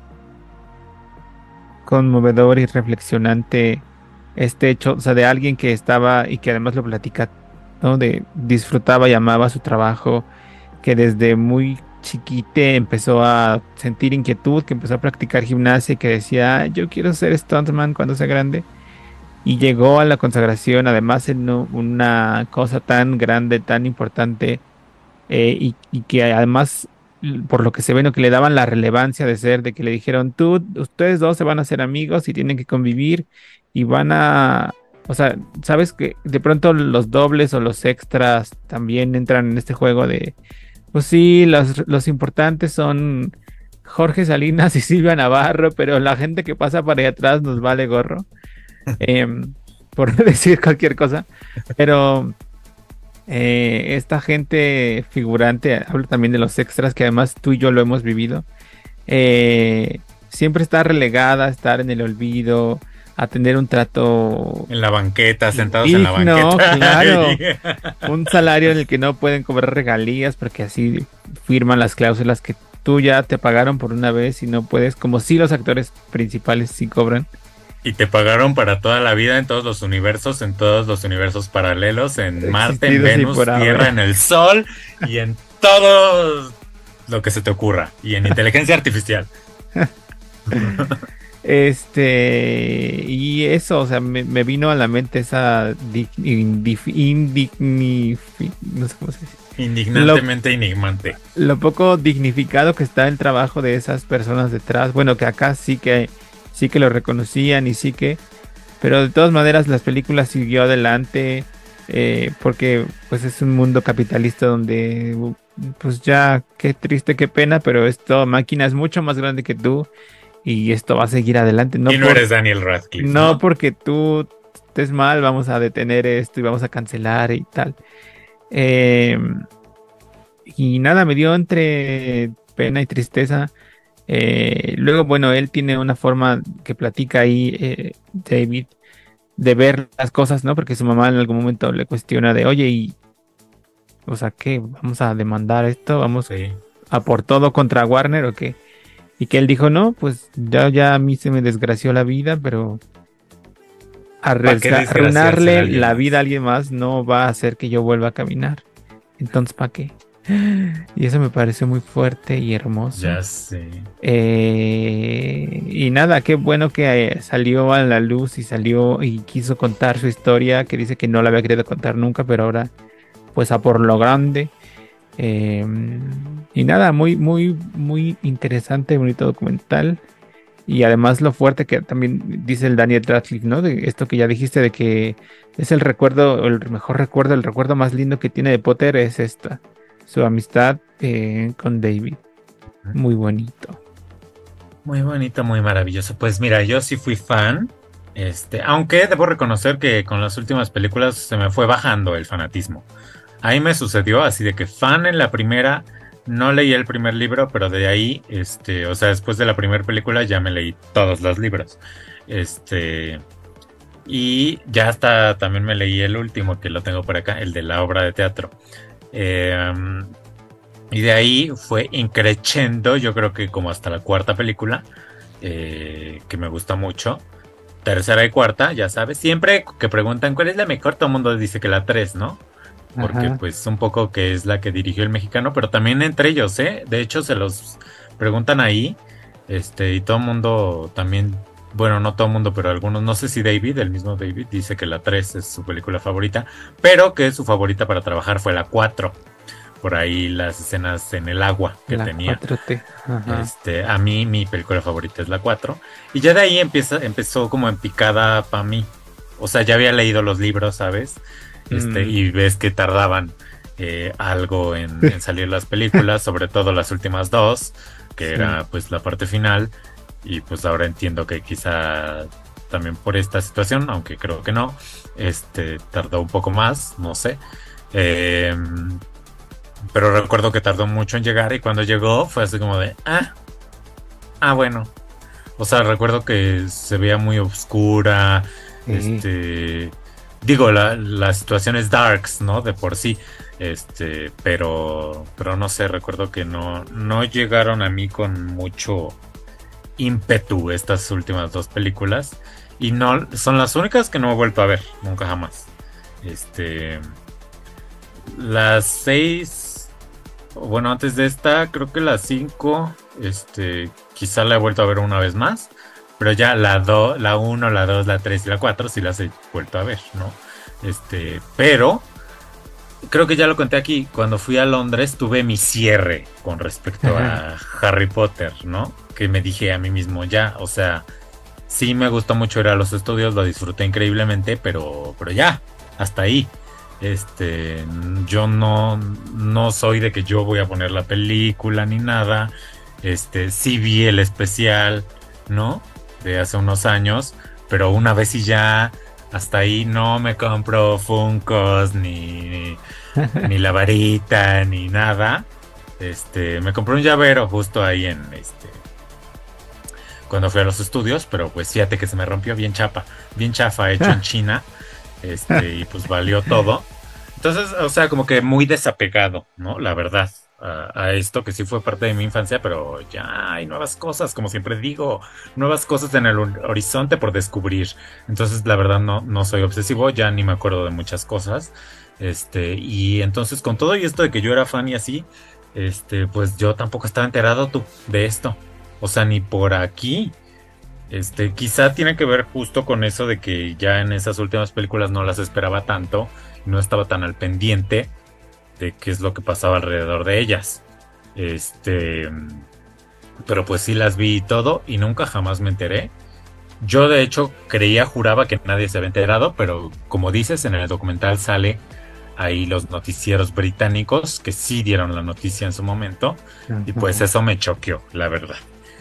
conmovedor y reflexionante este hecho, o sea, de alguien que estaba y que además lo platica, ¿no? De disfrutaba y amaba su trabajo, que desde muy chiquite empezó a sentir inquietud, que empezó a practicar gimnasia y que decía, "Ah, yo quiero ser stuntman cuando sea grande". Y llegó a la consagración, además en u- una cosa tan grande, tan importante, eh, y, y que además, l- por lo que se ve, ¿no? Que le daban la relevancia de ser, de que le dijeron, tú, ustedes dos se van a hacer amigos y tienen que convivir y van a, o sea, sabes que de pronto los dobles o los extras también entran en este juego de, pues sí, los, los importantes son Jorge Salinas y Silvia Navarro, pero la gente que pasa para allá atrás nos vale gorro, em, por decir cualquier cosa, pero eh, esta gente figurante, hablo también de los extras, que además tú y yo lo hemos vivido, eh, siempre está relegada a estar en el olvido, a tener un trato En la banqueta, sentados en la digno, banqueta. claro, un salario en el que no pueden cobrar regalías porque así firman las cláusulas que tú ya te pagaron por una vez y no puedes, como si los actores principales sí cobran. Y te pagaron para toda la vida en todos los universos, en todos los universos paralelos, en Marte, en Existidos y Venus, por haber. Tierra, en el Sol y en todo lo que se te ocurra. Y en inteligencia artificial. Este, y eso, o sea, me, me vino a la mente esa dig- indif- indignifi- no sé cómo se dice. Indignantemente enigmante. Lo poco dignificado que está el trabajo de esas personas detrás. Bueno, que acá sí que sí que lo reconocían y sí que, pero de todas maneras las películas siguió adelante, eh, porque pues es un mundo capitalista donde uh, pues ya qué triste, qué pena, pero esto máquina es mucho más grande que tú y esto va a seguir adelante. No y no por, eres Daniel Radcliffe, no ¿no? porque tú estés mal, vamos a detener esto y vamos a cancelar y tal. Eh, y nada, me dio entre pena y tristeza. Eh, luego, bueno, él tiene una forma que platica ahí, eh, David, de ver las cosas, ¿no? Porque su mamá en algún momento le cuestiona de, oye, y, o sea, ¿qué? ¿Vamos a demandar esto? ¿Vamos Sí. a por todo contra Warner o qué. Y que él dijo, no, pues ya, ya a mí se me desgració la vida, pero arruinarle la vida a alguien más no va a hacer que yo vuelva a caminar. Entonces, ¿para qué? Y eso me pareció muy fuerte y hermoso. Ya sé. Eh, y nada, qué bueno que eh, salió a la luz y salió y quiso contar su historia, que dice que no la había querido contar nunca, pero ahora pues a por lo grande. Eh, y nada, muy, muy, muy interesante, bonito documental. Y además lo fuerte que también dice el Daniel Radcliffe, ¿no? De esto que ya dijiste, de que es el recuerdo, el mejor recuerdo, el recuerdo más lindo que tiene de Potter es esta, su amistad eh, con David. Muy bonito. Muy bonito, muy maravilloso. Pues mira, yo sí fui fan, este, aunque debo reconocer que con las últimas películas se me fue bajando el fanatismo. Ahí me sucedió así de que fan en la primera. No leí el primer libro, pero de ahí, este, o sea, después de la primera película ya me leí todos los libros. Este, y ya hasta también me leí el último, que lo tengo por acá, el de la obra de teatro. Eh, y de ahí fue increciendo, yo creo que como hasta la cuarta película, eh, que me gusta mucho. Tercera y cuarta, ya sabes, siempre que preguntan cuál es la mejor, todo el mundo dice que la tres, ¿no? Porque Ajá. pues un poco que es la que dirigió el mexicano, pero también entre ellos, ¿eh? De hecho se los preguntan ahí, este, y todo el mundo también, bueno, no todo el mundo, pero algunos, no sé si David, el mismo David, dice que la tres es su película favorita, pero que su favorita para trabajar fue la cuatro, por ahí las escenas en el agua que la tenía. cuatro T. Ajá. Este, a mí mi película favorita es la cuatro, y ya de ahí empieza, empezó como en picada para mí, o sea, ya había leído los libros, ¿sabes? Este, mm. Y ves que tardaban eh, algo en, en salir las películas, sobre todo las últimas dos, que sí. Era pues la parte final, y pues ahora entiendo que quizá también por esta situación, aunque creo que no, este tardó un poco más, no sé, eh, pero recuerdo que tardó mucho en llegar, y cuando llegó fue así como de, ah, ah bueno, o sea, recuerdo que se veía muy oscura, sí. este... Digo, la, la situación es darks, ¿no? De por sí. Este, pero, pero no sé, recuerdo que no, no llegaron a mí con mucho ímpetu estas últimas dos películas. Y no, son las únicas que no he vuelto a ver, nunca jamás. Este, las seis, bueno, antes de esta, creo que las cinco, este, quizá la he vuelto a ver una vez más. Pero ya la dos, la uno, la dos, la tres y la cuatro sí las he vuelto a ver, ¿no? Este, pero creo que ya lo conté aquí, cuando fui a Londres tuve mi cierre con respecto a Harry Potter, ¿no? Que me dije a mí mismo, ya, o sea, sí me gustó mucho ir a los estudios, lo disfruté increíblemente, pero, pero ya, hasta ahí. Este, yo no, no soy de que yo voy a poner la película ni nada. Este, sí vi el especial, ¿no? De hace unos años, pero una vez y ya, hasta ahí no me compro Funkos, ni, ni la varita, ni nada. Este, me compré un llavero justo ahí en este, cuando fui a los estudios, pero pues fíjate que se me rompió bien chapa, bien chafa, hecho en China, este, y pues valió todo. Entonces, o sea, como que muy desapegado, ¿no? La verdad. A, a esto que sí fue parte de mi infancia, pero ya hay nuevas cosas, como siempre digo, nuevas cosas en el horizonte por descubrir. Entonces la verdad no, no soy obsesivo, ya ni me acuerdo de muchas cosas, este, y entonces con todo y esto de que yo era fan y así, este, pues yo tampoco estaba enterado tú de esto, o sea, ni por aquí. Este, quizá tiene que ver justo con eso de que ya en esas últimas películas no las esperaba tanto, no estaba tan al pendiente de qué es lo que pasaba alrededor de ellas. Este, pero pues sí las vi y todo, y nunca jamás me enteré. Yo de hecho creía, juraba que nadie se había enterado, pero como dices, en el documental sale ahí los noticieros británicos que sí dieron la noticia en su momento. Uh-huh. Y pues eso me choqueó, la verdad.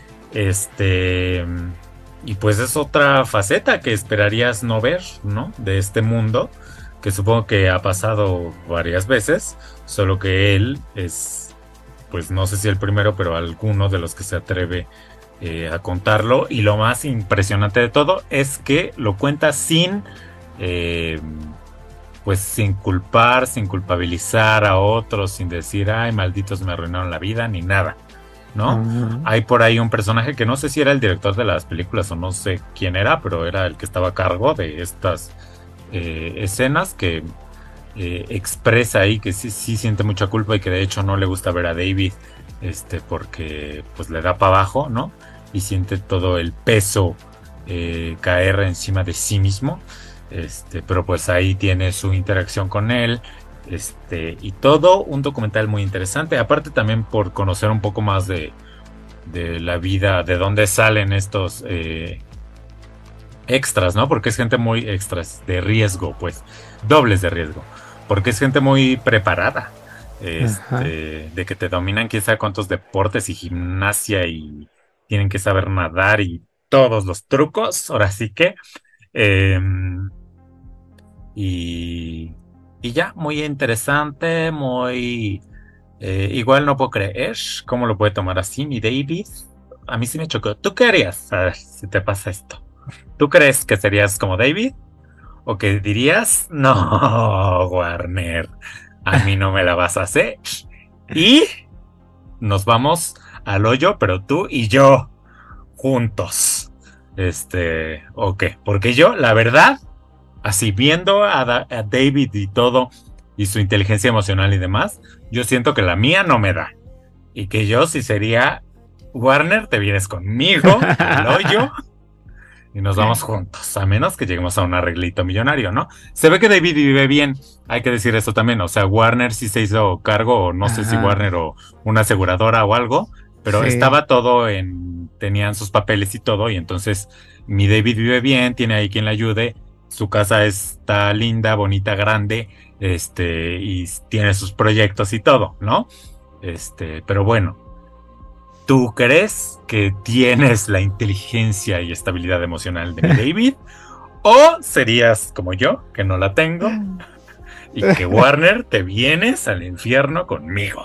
Este, y pues es otra faceta que esperarías no ver, ¿no? De este mundo, que supongo que ha pasado varias veces, solo que él es, pues no sé si el primero, pero alguno de los que se atreve eh, a contarlo. Y lo más impresionante de todo es que lo cuenta sin, eh, pues sin culpar, sin culpabilizar a otros, sin decir, ay, malditos me arruinaron la vida, ni nada, ¿no? Uh-huh. Hay por ahí un personaje que no sé si era el director de las películas o no sé quién era, pero era el que estaba a cargo de estas eh, escenas que eh, expresa ahí que sí, sí siente mucha culpa y que de hecho no le gusta ver a David este, porque pues le da para abajo, ¿no? Y siente todo el peso eh, caer encima de sí mismo. Este, pero pues ahí tiene su interacción con él, este, y todo un documental muy interesante, aparte también por conocer un poco más de, de la vida, de dónde salen estos eh, extras, ¿no? Porque es gente muy extras, de riesgo, pues, dobles de riesgo, porque es gente muy preparada, este, de que te dominan quién sabe cuántos deportes y gimnasia y tienen que saber nadar y todos los trucos, ahora sí que eh, Y, y ya, muy interesante, muy... Eh, igual no puedo creer cómo lo puede tomar así mi David. A mí sí me chocó. ¿Tú qué harías? A ver si te pasa esto. ¿Tú crees que serías como David? ¿O que dirías, no, Warner, a mí no me la vas a hacer? Y nos vamos al hoyo, pero tú y yo, juntos. Este, ¿o qué? Porque yo, la verdad... Así viendo a, da- a David y todo, y su inteligencia emocional y demás, yo siento que la mía no me da. Y que yo sí sería, Warner, te vienes conmigo al hoyo y nos vamos juntos, a menos que lleguemos a un arreglito millonario, ¿no? Se ve que David vive bien, hay que decir eso también, o sea, Warner sí se hizo cargo, o no Ajá. sé si Warner o una aseguradora o algo, pero sí. Estaba todo en, tenían sus papeles y todo, y entonces mi David vive bien, tiene ahí quien le ayude. Su casa está linda, bonita, grande, este, y tiene sus proyectos y todo, ¿no? Este, pero bueno, ¿tú crees que tienes la inteligencia y estabilidad emocional de mi David? ¿O serías como yo, que no la tengo, y que Warner te vienes al infierno conmigo?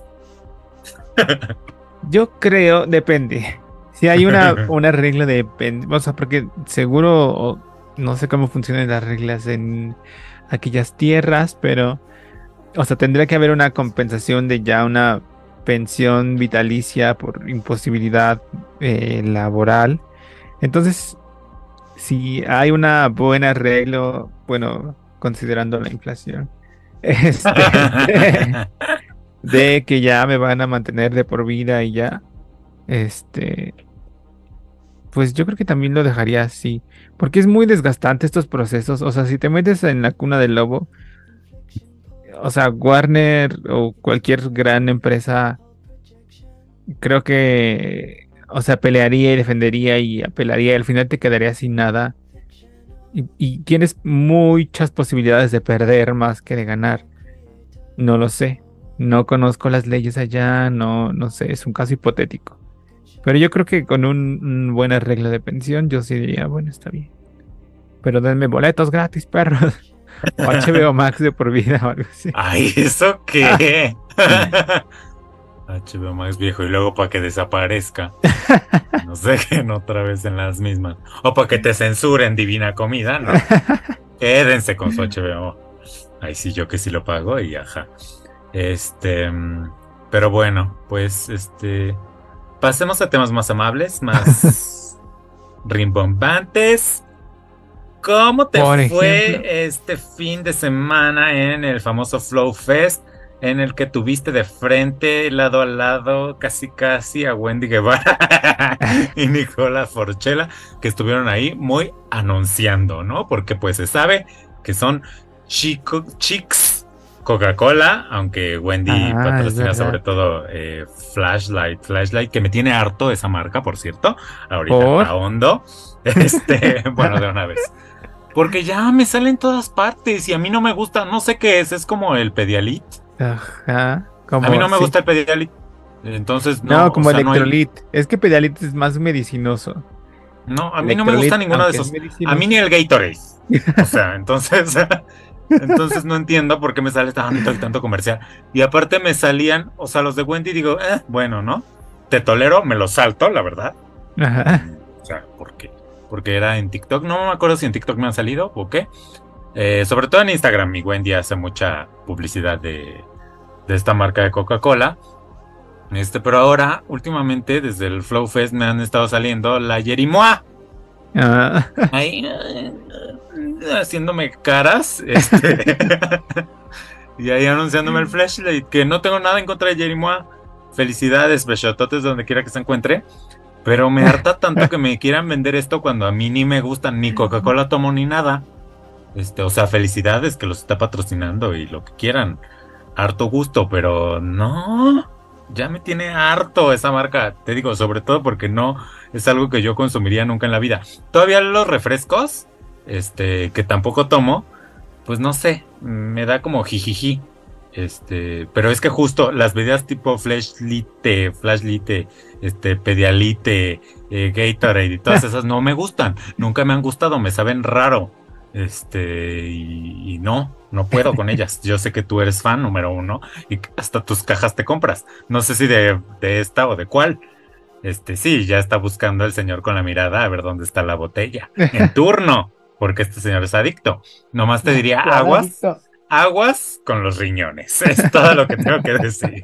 Yo creo, depende. Si hay una, una regla de... O sea, porque seguro... No sé cómo funcionan las reglas en aquellas tierras, pero, o sea, tendría que haber una compensación de ya una pensión vitalicia por imposibilidad eh, laboral. Entonces, si hay una buena arreglo, bueno, considerando la inflación, este, de, de que ya me van a mantener de por vida y ya, este... Pues yo creo que también lo dejaría así, porque es muy desgastante estos procesos. O sea, si te metes en la cuna del lobo, o sea, Warner o cualquier gran empresa, creo que, o sea, pelearía y defendería y apelaría y al final te quedaría sin nada. Y, y tienes muchas posibilidades de perder más que de ganar. No lo sé, no conozco las leyes allá, no, no sé, es un caso hipotético. Pero yo creo que con un, un buen arreglo de pensión, yo sí diría, bueno, está bien. Pero denme boletos gratis, perros. O H B O Max de por vida o algo así. Ay, ¿eso qué? Ah. H B O Max viejo y luego para que desaparezca. No sé, que otra vez en las mismas. O para que te censuren Divina Comida, ¿no? Quédense con su H B O. Ay, sí, yo que sí lo pago y ajá. Este, pero bueno, pues este... Pasemos a temas más amables, más rimbombantes. ¿Cómo te Por fue ejemplo, este fin de semana en el famoso Flow Fest, en el que tuviste de frente, lado a lado, casi casi a Wendy Guevara y Nicola Forchella, que estuvieron ahí muy anunciando, ¿no? Porque pues se sabe que son chico, chicks Coca-Cola, aunque Wendy ah, patrocina sobre todo eh, Flashlight, Flashlight, que me tiene harto esa marca, por cierto. Ahorita ¿Por? a hondo. Este, bueno, de una vez. Porque ya me sale en todas partes y a mí no me gusta, no sé qué es, es como el Pedialit. Ajá. Como, A mí no me sí. gusta el Pedialit. Entonces, no. No, como o sea, Electrolit. No, hay... Es que Pedialit es más medicinoso. no, a mí no me gusta ninguno de esos. A mí ni el Gatorade. O sea, entonces... Entonces no entiendo por qué me sale tanto y tanto comercial. Y aparte me salían, o sea, los de Wendy, digo, eh, bueno, ¿no? Te tolero, me los salto, la verdad. Ajá. O sea, ¿por qué? Porque era en TikTok, no me acuerdo si en TikTok me han salido o qué. Eh, sobre todo en Instagram, mi Wendy hace mucha publicidad de, de esta marca de Coca-Cola. Este, pero ahora, últimamente, desde el Flow Fest me han estado saliendo la Yerimoa. Ah. Ahí, haciéndome caras. Este, y ahí anunciándome el flashlight. Que no tengo nada en contra de Yerimoa. Felicidades, besototes, donde quiera que se encuentre. Pero me harta tanto que me quieran vender esto cuando a mí ni me gustan, ni Coca-Cola tomo ni nada. Este, o sea, felicidades que los está patrocinando y lo que quieran. Harto gusto, pero no. Ya me tiene harto esa marca. Te digo, sobre todo porque no es algo que yo consumiría nunca en la vida. Todavía los refrescos, este, que tampoco tomo, pues no sé, me da como jijiji. Este, pero es que justo las bebidas tipo Flashlight, Flashlight, este, Pedialite, eh, Gatorade y todas esas no me gustan. Nunca me han gustado, me saben raro. Este, y, y no, no puedo con ellas. Yo sé que tú eres fan número uno y hasta tus cajas te compras. No sé si de, de esta o de cuál. Este, sí, ya está buscando el señor con la mirada a ver dónde está la botella. En turno, porque este señor es adicto. Nomás te diría aguas, aguas con los riñones. Es todo lo que tengo que decir.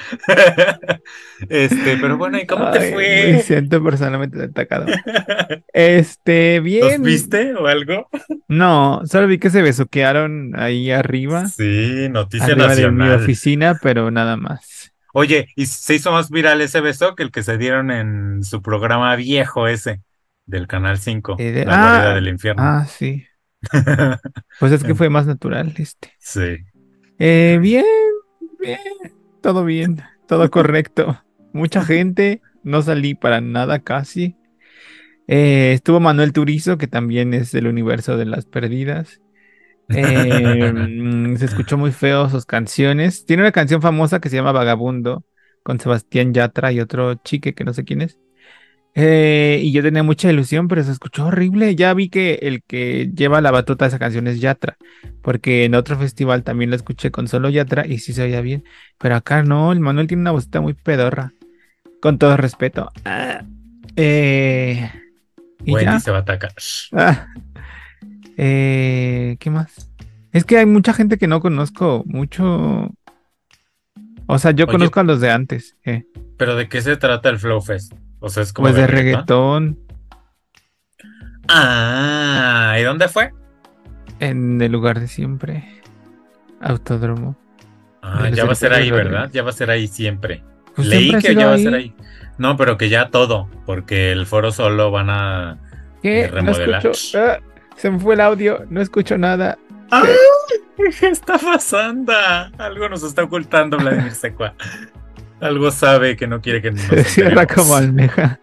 Este, pero bueno, ¿y cómo Ay, te fue? Me siento personalmente atacado. Este, bien. ¿Los viste o algo? No, solo vi que se besuquearon ahí arriba. Sí, noticia arriba nacional. de mi oficina, pero nada más. Oye, y se hizo más viral ese beso que el que se dieron en su programa viejo ese del Canal cinco, Eh, de- La Guarida ah, del Infierno. ah, sí. Pues es que fue más natural este. Sí. Eh, bien, bien, todo bien, todo correcto. Mucha gente, no salí para nada casi. Eh, estuvo Manuel Turizo, que también es del universo de las perdidas. Eh, mm, se escuchó muy feo sus canciones. Tiene una canción famosa que se llama Vagabundo, con Sebastián Yatra y otro chique que no sé quién es. Eh, y yo tenía mucha ilusión, pero se escuchó horrible. Ya vi que el que lleva la batuta de esa canción es Yatra, porque en otro festival también la escuché con solo Yatra y sí se oía bien. Pero acá no, el Manuel tiene una vocita muy pedorra. Con todo respeto. Ah, eh, ¿y Wendy ya? se va a atacar. Ah, eh, ¿qué más? Es que hay mucha gente que no conozco mucho. O sea, yo Oye, conozco a los de antes. ¿eh? ¿pero de qué se trata el Flow Fest? O sea, es como Pues de de reggaetón. reggaetón Ah, ¿y dónde fue? en el lugar de siempre. Autódromo. Ah, de los ya va a ser Hermanos ahí, Rodríguez. ¿verdad? Ya va a ser ahí siempre. Pues Leí siempre ha que sido ya va a ahí. ser ahí. No, pero que ya todo, porque el Foro Solo van a eh, ¿Qué? No remodelar. escucho. Ah, se me fue el audio. No escucho nada. ¡Ay! ¿Qué está pasando? Algo nos está ocultando Vladimir Secua. Algo sabe que no quiere que nos Se cierra enteremos. como almeja.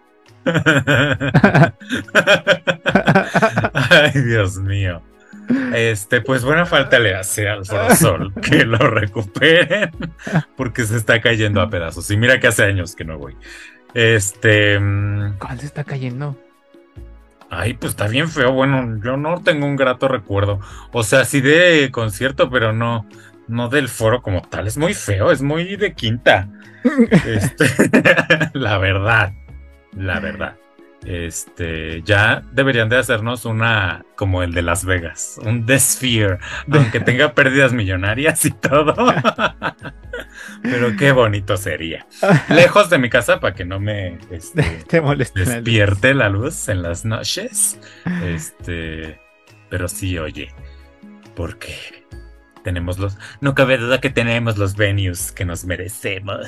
Ay, Dios mío. Este, pues buena falta le hace al Foro Sol que lo recuperen, porque se está cayendo a pedazos. Y mira que hace años que no voy. Este. mm, ¿Cuál se está cayendo? Ay, pues está bien feo. Bueno, yo no tengo un grato recuerdo. O sea, sí de concierto, pero no, no del foro como tal. Es muy feo, es muy de quinta. Este, la verdad, la verdad. Este, ya deberían de hacernos una como el de Las Vegas, un The Sphere, aunque tenga pérdidas millonarias y todo. Pero qué bonito sería. Lejos de mi casa para que no me este, Te molesta la luz. despierte la luz en las noches. Este, pero sí, oye, porque tenemos los, no cabe duda que tenemos los venues que nos merecemos.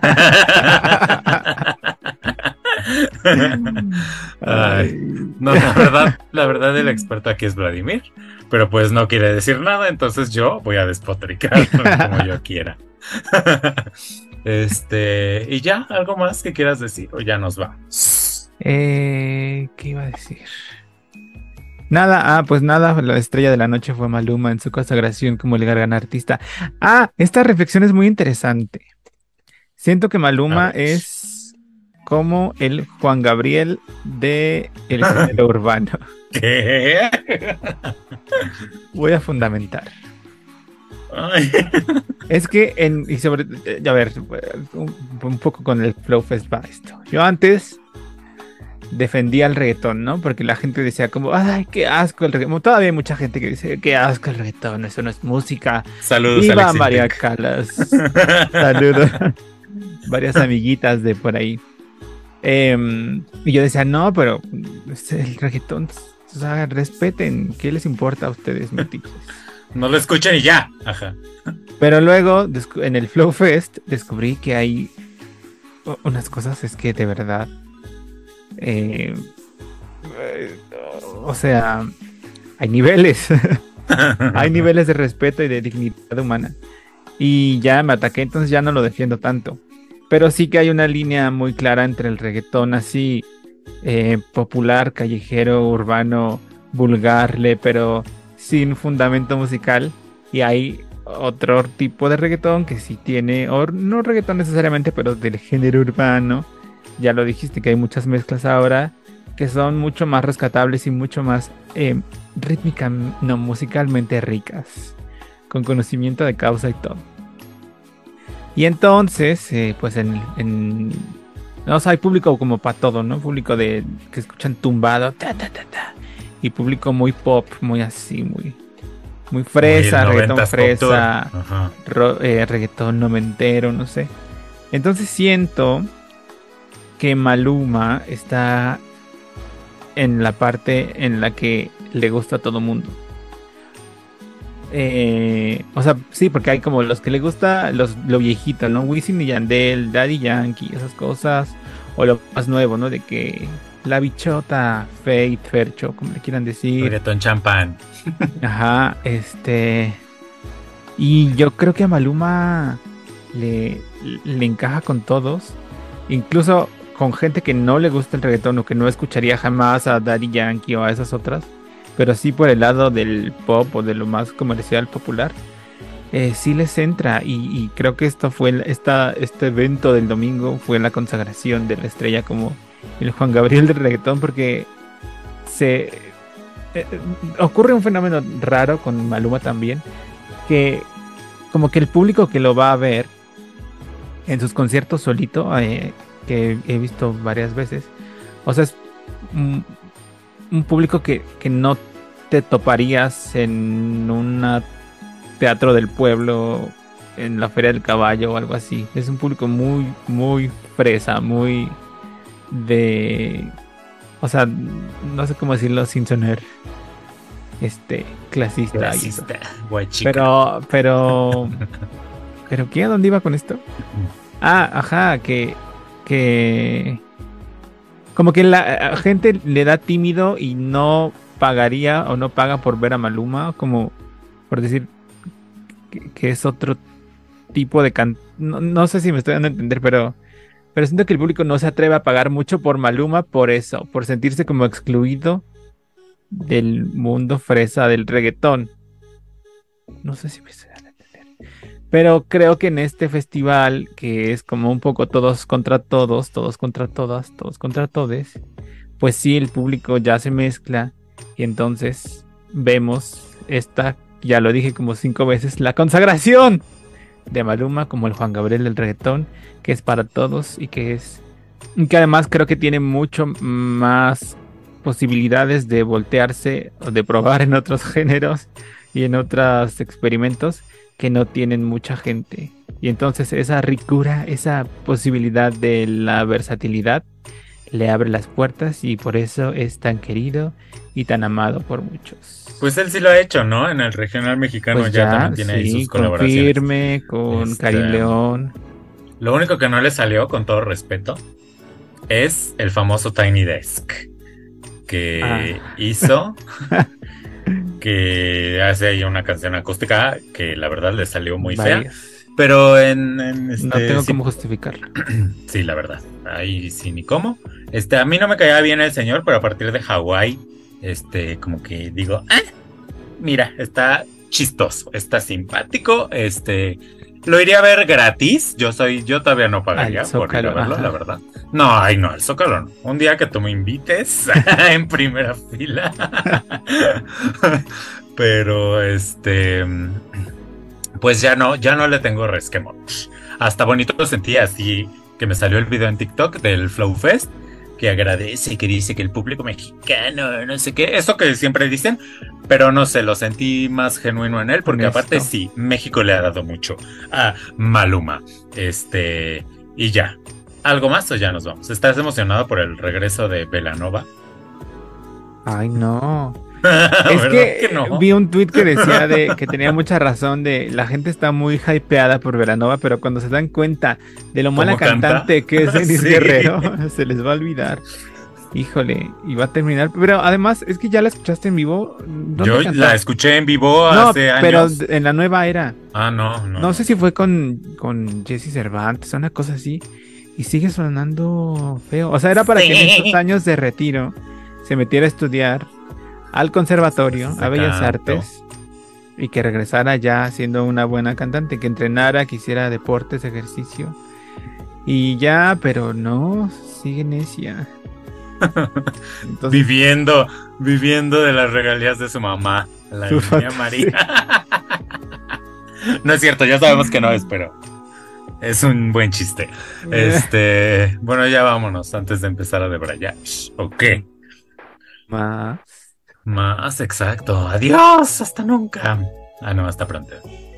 Ay, no, la verdad, la verdad el experto aquí es Vladimir, pero pues no quiere decir nada, entonces yo voy a despotricar como yo quiera. Este, y ya, ¿algo más que quieras decir o ya nos vamos? Eh, ¿qué iba a decir? Nada, ah, pues nada, la estrella de la noche fue Maluma en su consagración como el gran artista. Ah, esta reflexión es muy interesante. Siento que Maluma A ver. es como el Juan Gabriel de el género urbano. ¿Qué? Voy a fundamentar. Ay. Es que en, y sobre, eh, a ver, un, un poco con el Flow Fest va esto. Yo antes defendía el reggaetón, ¿no? Porque la gente decía como, ay, qué asco el reggaetón. Todavía hay mucha gente que dice, qué asco el reggaetón, eso no es música. Saludos, Viva Alex María Intec. Calas. Saludos. Varias amiguitas de por ahí. Eh, y yo decía, no, pero el reggaetón, o sea, respeten, ¿qué les importa a ustedes, míticos? No lo escuchen y ya. Ajá. Pero luego, en el Flow Fest, descubrí que hay unas cosas, es que de verdad, eh, eh, o sea, hay niveles, hay niveles de respeto y de dignidad humana. Y ya me ataqué, entonces ya no lo defiendo tanto. Pero sí que hay una línea muy clara entre el reggaetón así, eh, popular, callejero, urbano, vulgar, pero sin fundamento musical. Y hay otro tipo de reggaetón que sí tiene, o no reggaetón necesariamente, pero del género urbano. Ya lo dijiste que hay muchas mezclas ahora que son mucho más rescatables y mucho más eh, rítmica, no, musicalmente ricas, con conocimiento de causa y todo. Y entonces, eh, pues en, en... No, o sea, hay público como para todo, ¿no? Público de que escuchan tumbado, ta, ta, ta, ta. Y público muy pop, muy así, muy... Muy fresa, Muy reggaetón fresa, Ajá. ro, eh, reggaetón noventero, no sé. Entonces siento que Maluma está en la parte en la que le gusta a todo mundo. Eh, o sea, sí, porque hay como los que le gusta los, lo viejito, ¿no? Wisin y Yandel, Daddy Yankee, esas cosas. O lo más nuevo, ¿no? De que la bichota, Fate, Fercho, como le quieran decir. Reggaetón champán. Ajá, este... Y yo creo que a Maluma le, le encaja con todos. Incluso con gente que no le gusta el reggaetón o que no escucharía jamás a Daddy Yankee o a esas otras. Pero sí por el lado del pop o de lo más comercial popular, eh, sí les entra. Y, y creo que esto fue el, esta, este evento del domingo fue la consagración de la estrella como el Juan Gabriel del reggaetón, porque se eh, ocurre un fenómeno raro con Maluma también, que como que el público que lo va a ver en sus conciertos solito, eh, que he visto varias veces, o sea, es un, un público que, que no te toparías en un teatro del pueblo, en la Feria del Caballo o algo así. Es un público muy, muy fresa, muy de... O sea, no sé cómo decirlo sin sonar este, clasista. Clasista, guachica. Pero, pero... ¿Pero qué? ¿A dónde iba con esto? Ah, ajá, que... que... Como que la gente le da tímido y no pagaría o no paga por ver a Maluma, como por decir que, que es otro tipo de can... No, no sé si me estoy dando a entender, pero, pero siento que el público no se atreve a pagar mucho por Maluma por eso, por sentirse como excluido del mundo fresa del reggaetón. No sé si me estoy dando a entender. Pero creo que en este festival, que es como un poco todos contra todos, todos contra todas, todos contra todes, pues sí, el público ya se mezcla y entonces vemos esta, ya lo dije como cinco veces, la consagración de Maluma como el Juan Gabriel del reggaetón, que es para todos y que es, que además creo que tiene mucho más posibilidades de voltearse o de probar en otros géneros y en otros experimentos que no tienen mucha gente. Y entonces esa ricura, esa posibilidad de la versatilidad le abre las puertas y por eso es tan querido y tan amado por muchos. Pues él sí lo ha hecho, ¿no? En el regional mexicano Pues ya, ya también tiene ahí sí, sus con colaboraciones. Firme, con Este, Cari León. Lo único que no le salió, con todo respeto, es el famoso Tiny Desk que Ah. hizo, que hace ahí una canción acústica que la verdad le salió muy fea. Varias. Pero en, en este, No tengo sí, cómo justificarlo. sí, la verdad. Ahí sí ni cómo. Este, a mí no me caía bien el señor, pero a partir de Hawái, este, como que digo, ah, mira, está chistoso, está simpático, este, lo iría a ver gratis. Yo soy, yo todavía no pagaría Al por ir a Zócalo, verlo, ajá. la verdad. No, ay, no, al Zócalo no. Un día que tú me invites en primera fila. Pero este, pues ya no, ya no le tengo resquemor. Hasta bonito lo sentí así, que me salió el video en TikTok del Flow Fest, que agradece, que dice que el público mexicano, no sé qué, eso que siempre dicen, pero no sé, lo sentí más genuino en él, porque Honesto. aparte sí, México le ha dado mucho a Maluma, este, y ya. ¿Algo más o ya nos vamos? ¿Estás emocionado por el regreso de Belanova? Ay, no. Es que, que no? vi un tweet que decía de que tenía mucha razón de la gente está muy hypeada por Belanova, pero cuando se dan cuenta de lo mala cantante que es Denise Sí. Guerrero, se les va a olvidar. Híjole, y va a terminar. Pero además, es que ya la escuchaste en vivo. ¿Dónde Yo cantó? la escuché en vivo No, hace pero años. en la nueva era. Ah, no, no. No sé si fue con, con Jesse Cervantes, una cosa así. Y sigue sonando feo. O sea, era para que en estos años de retiro se metiera a estudiar al conservatorio, Se a Bellas canto. Artes, y que regresara ya siendo una buena cantante, que entrenara, que hiciera deportes, ejercicio. Y ya, pero no, sigue necia. Entonces, Viviendo, viviendo de las regalías de su mamá, la Su niña fat- María. No es cierto, ya sabemos que no es, pero es un buen chiste. Este, bueno, ya vámonos antes de empezar a debrayar. ¿Ok? más. Más exacto. Adiós, hasta nunca. Ah, no, hasta pronto.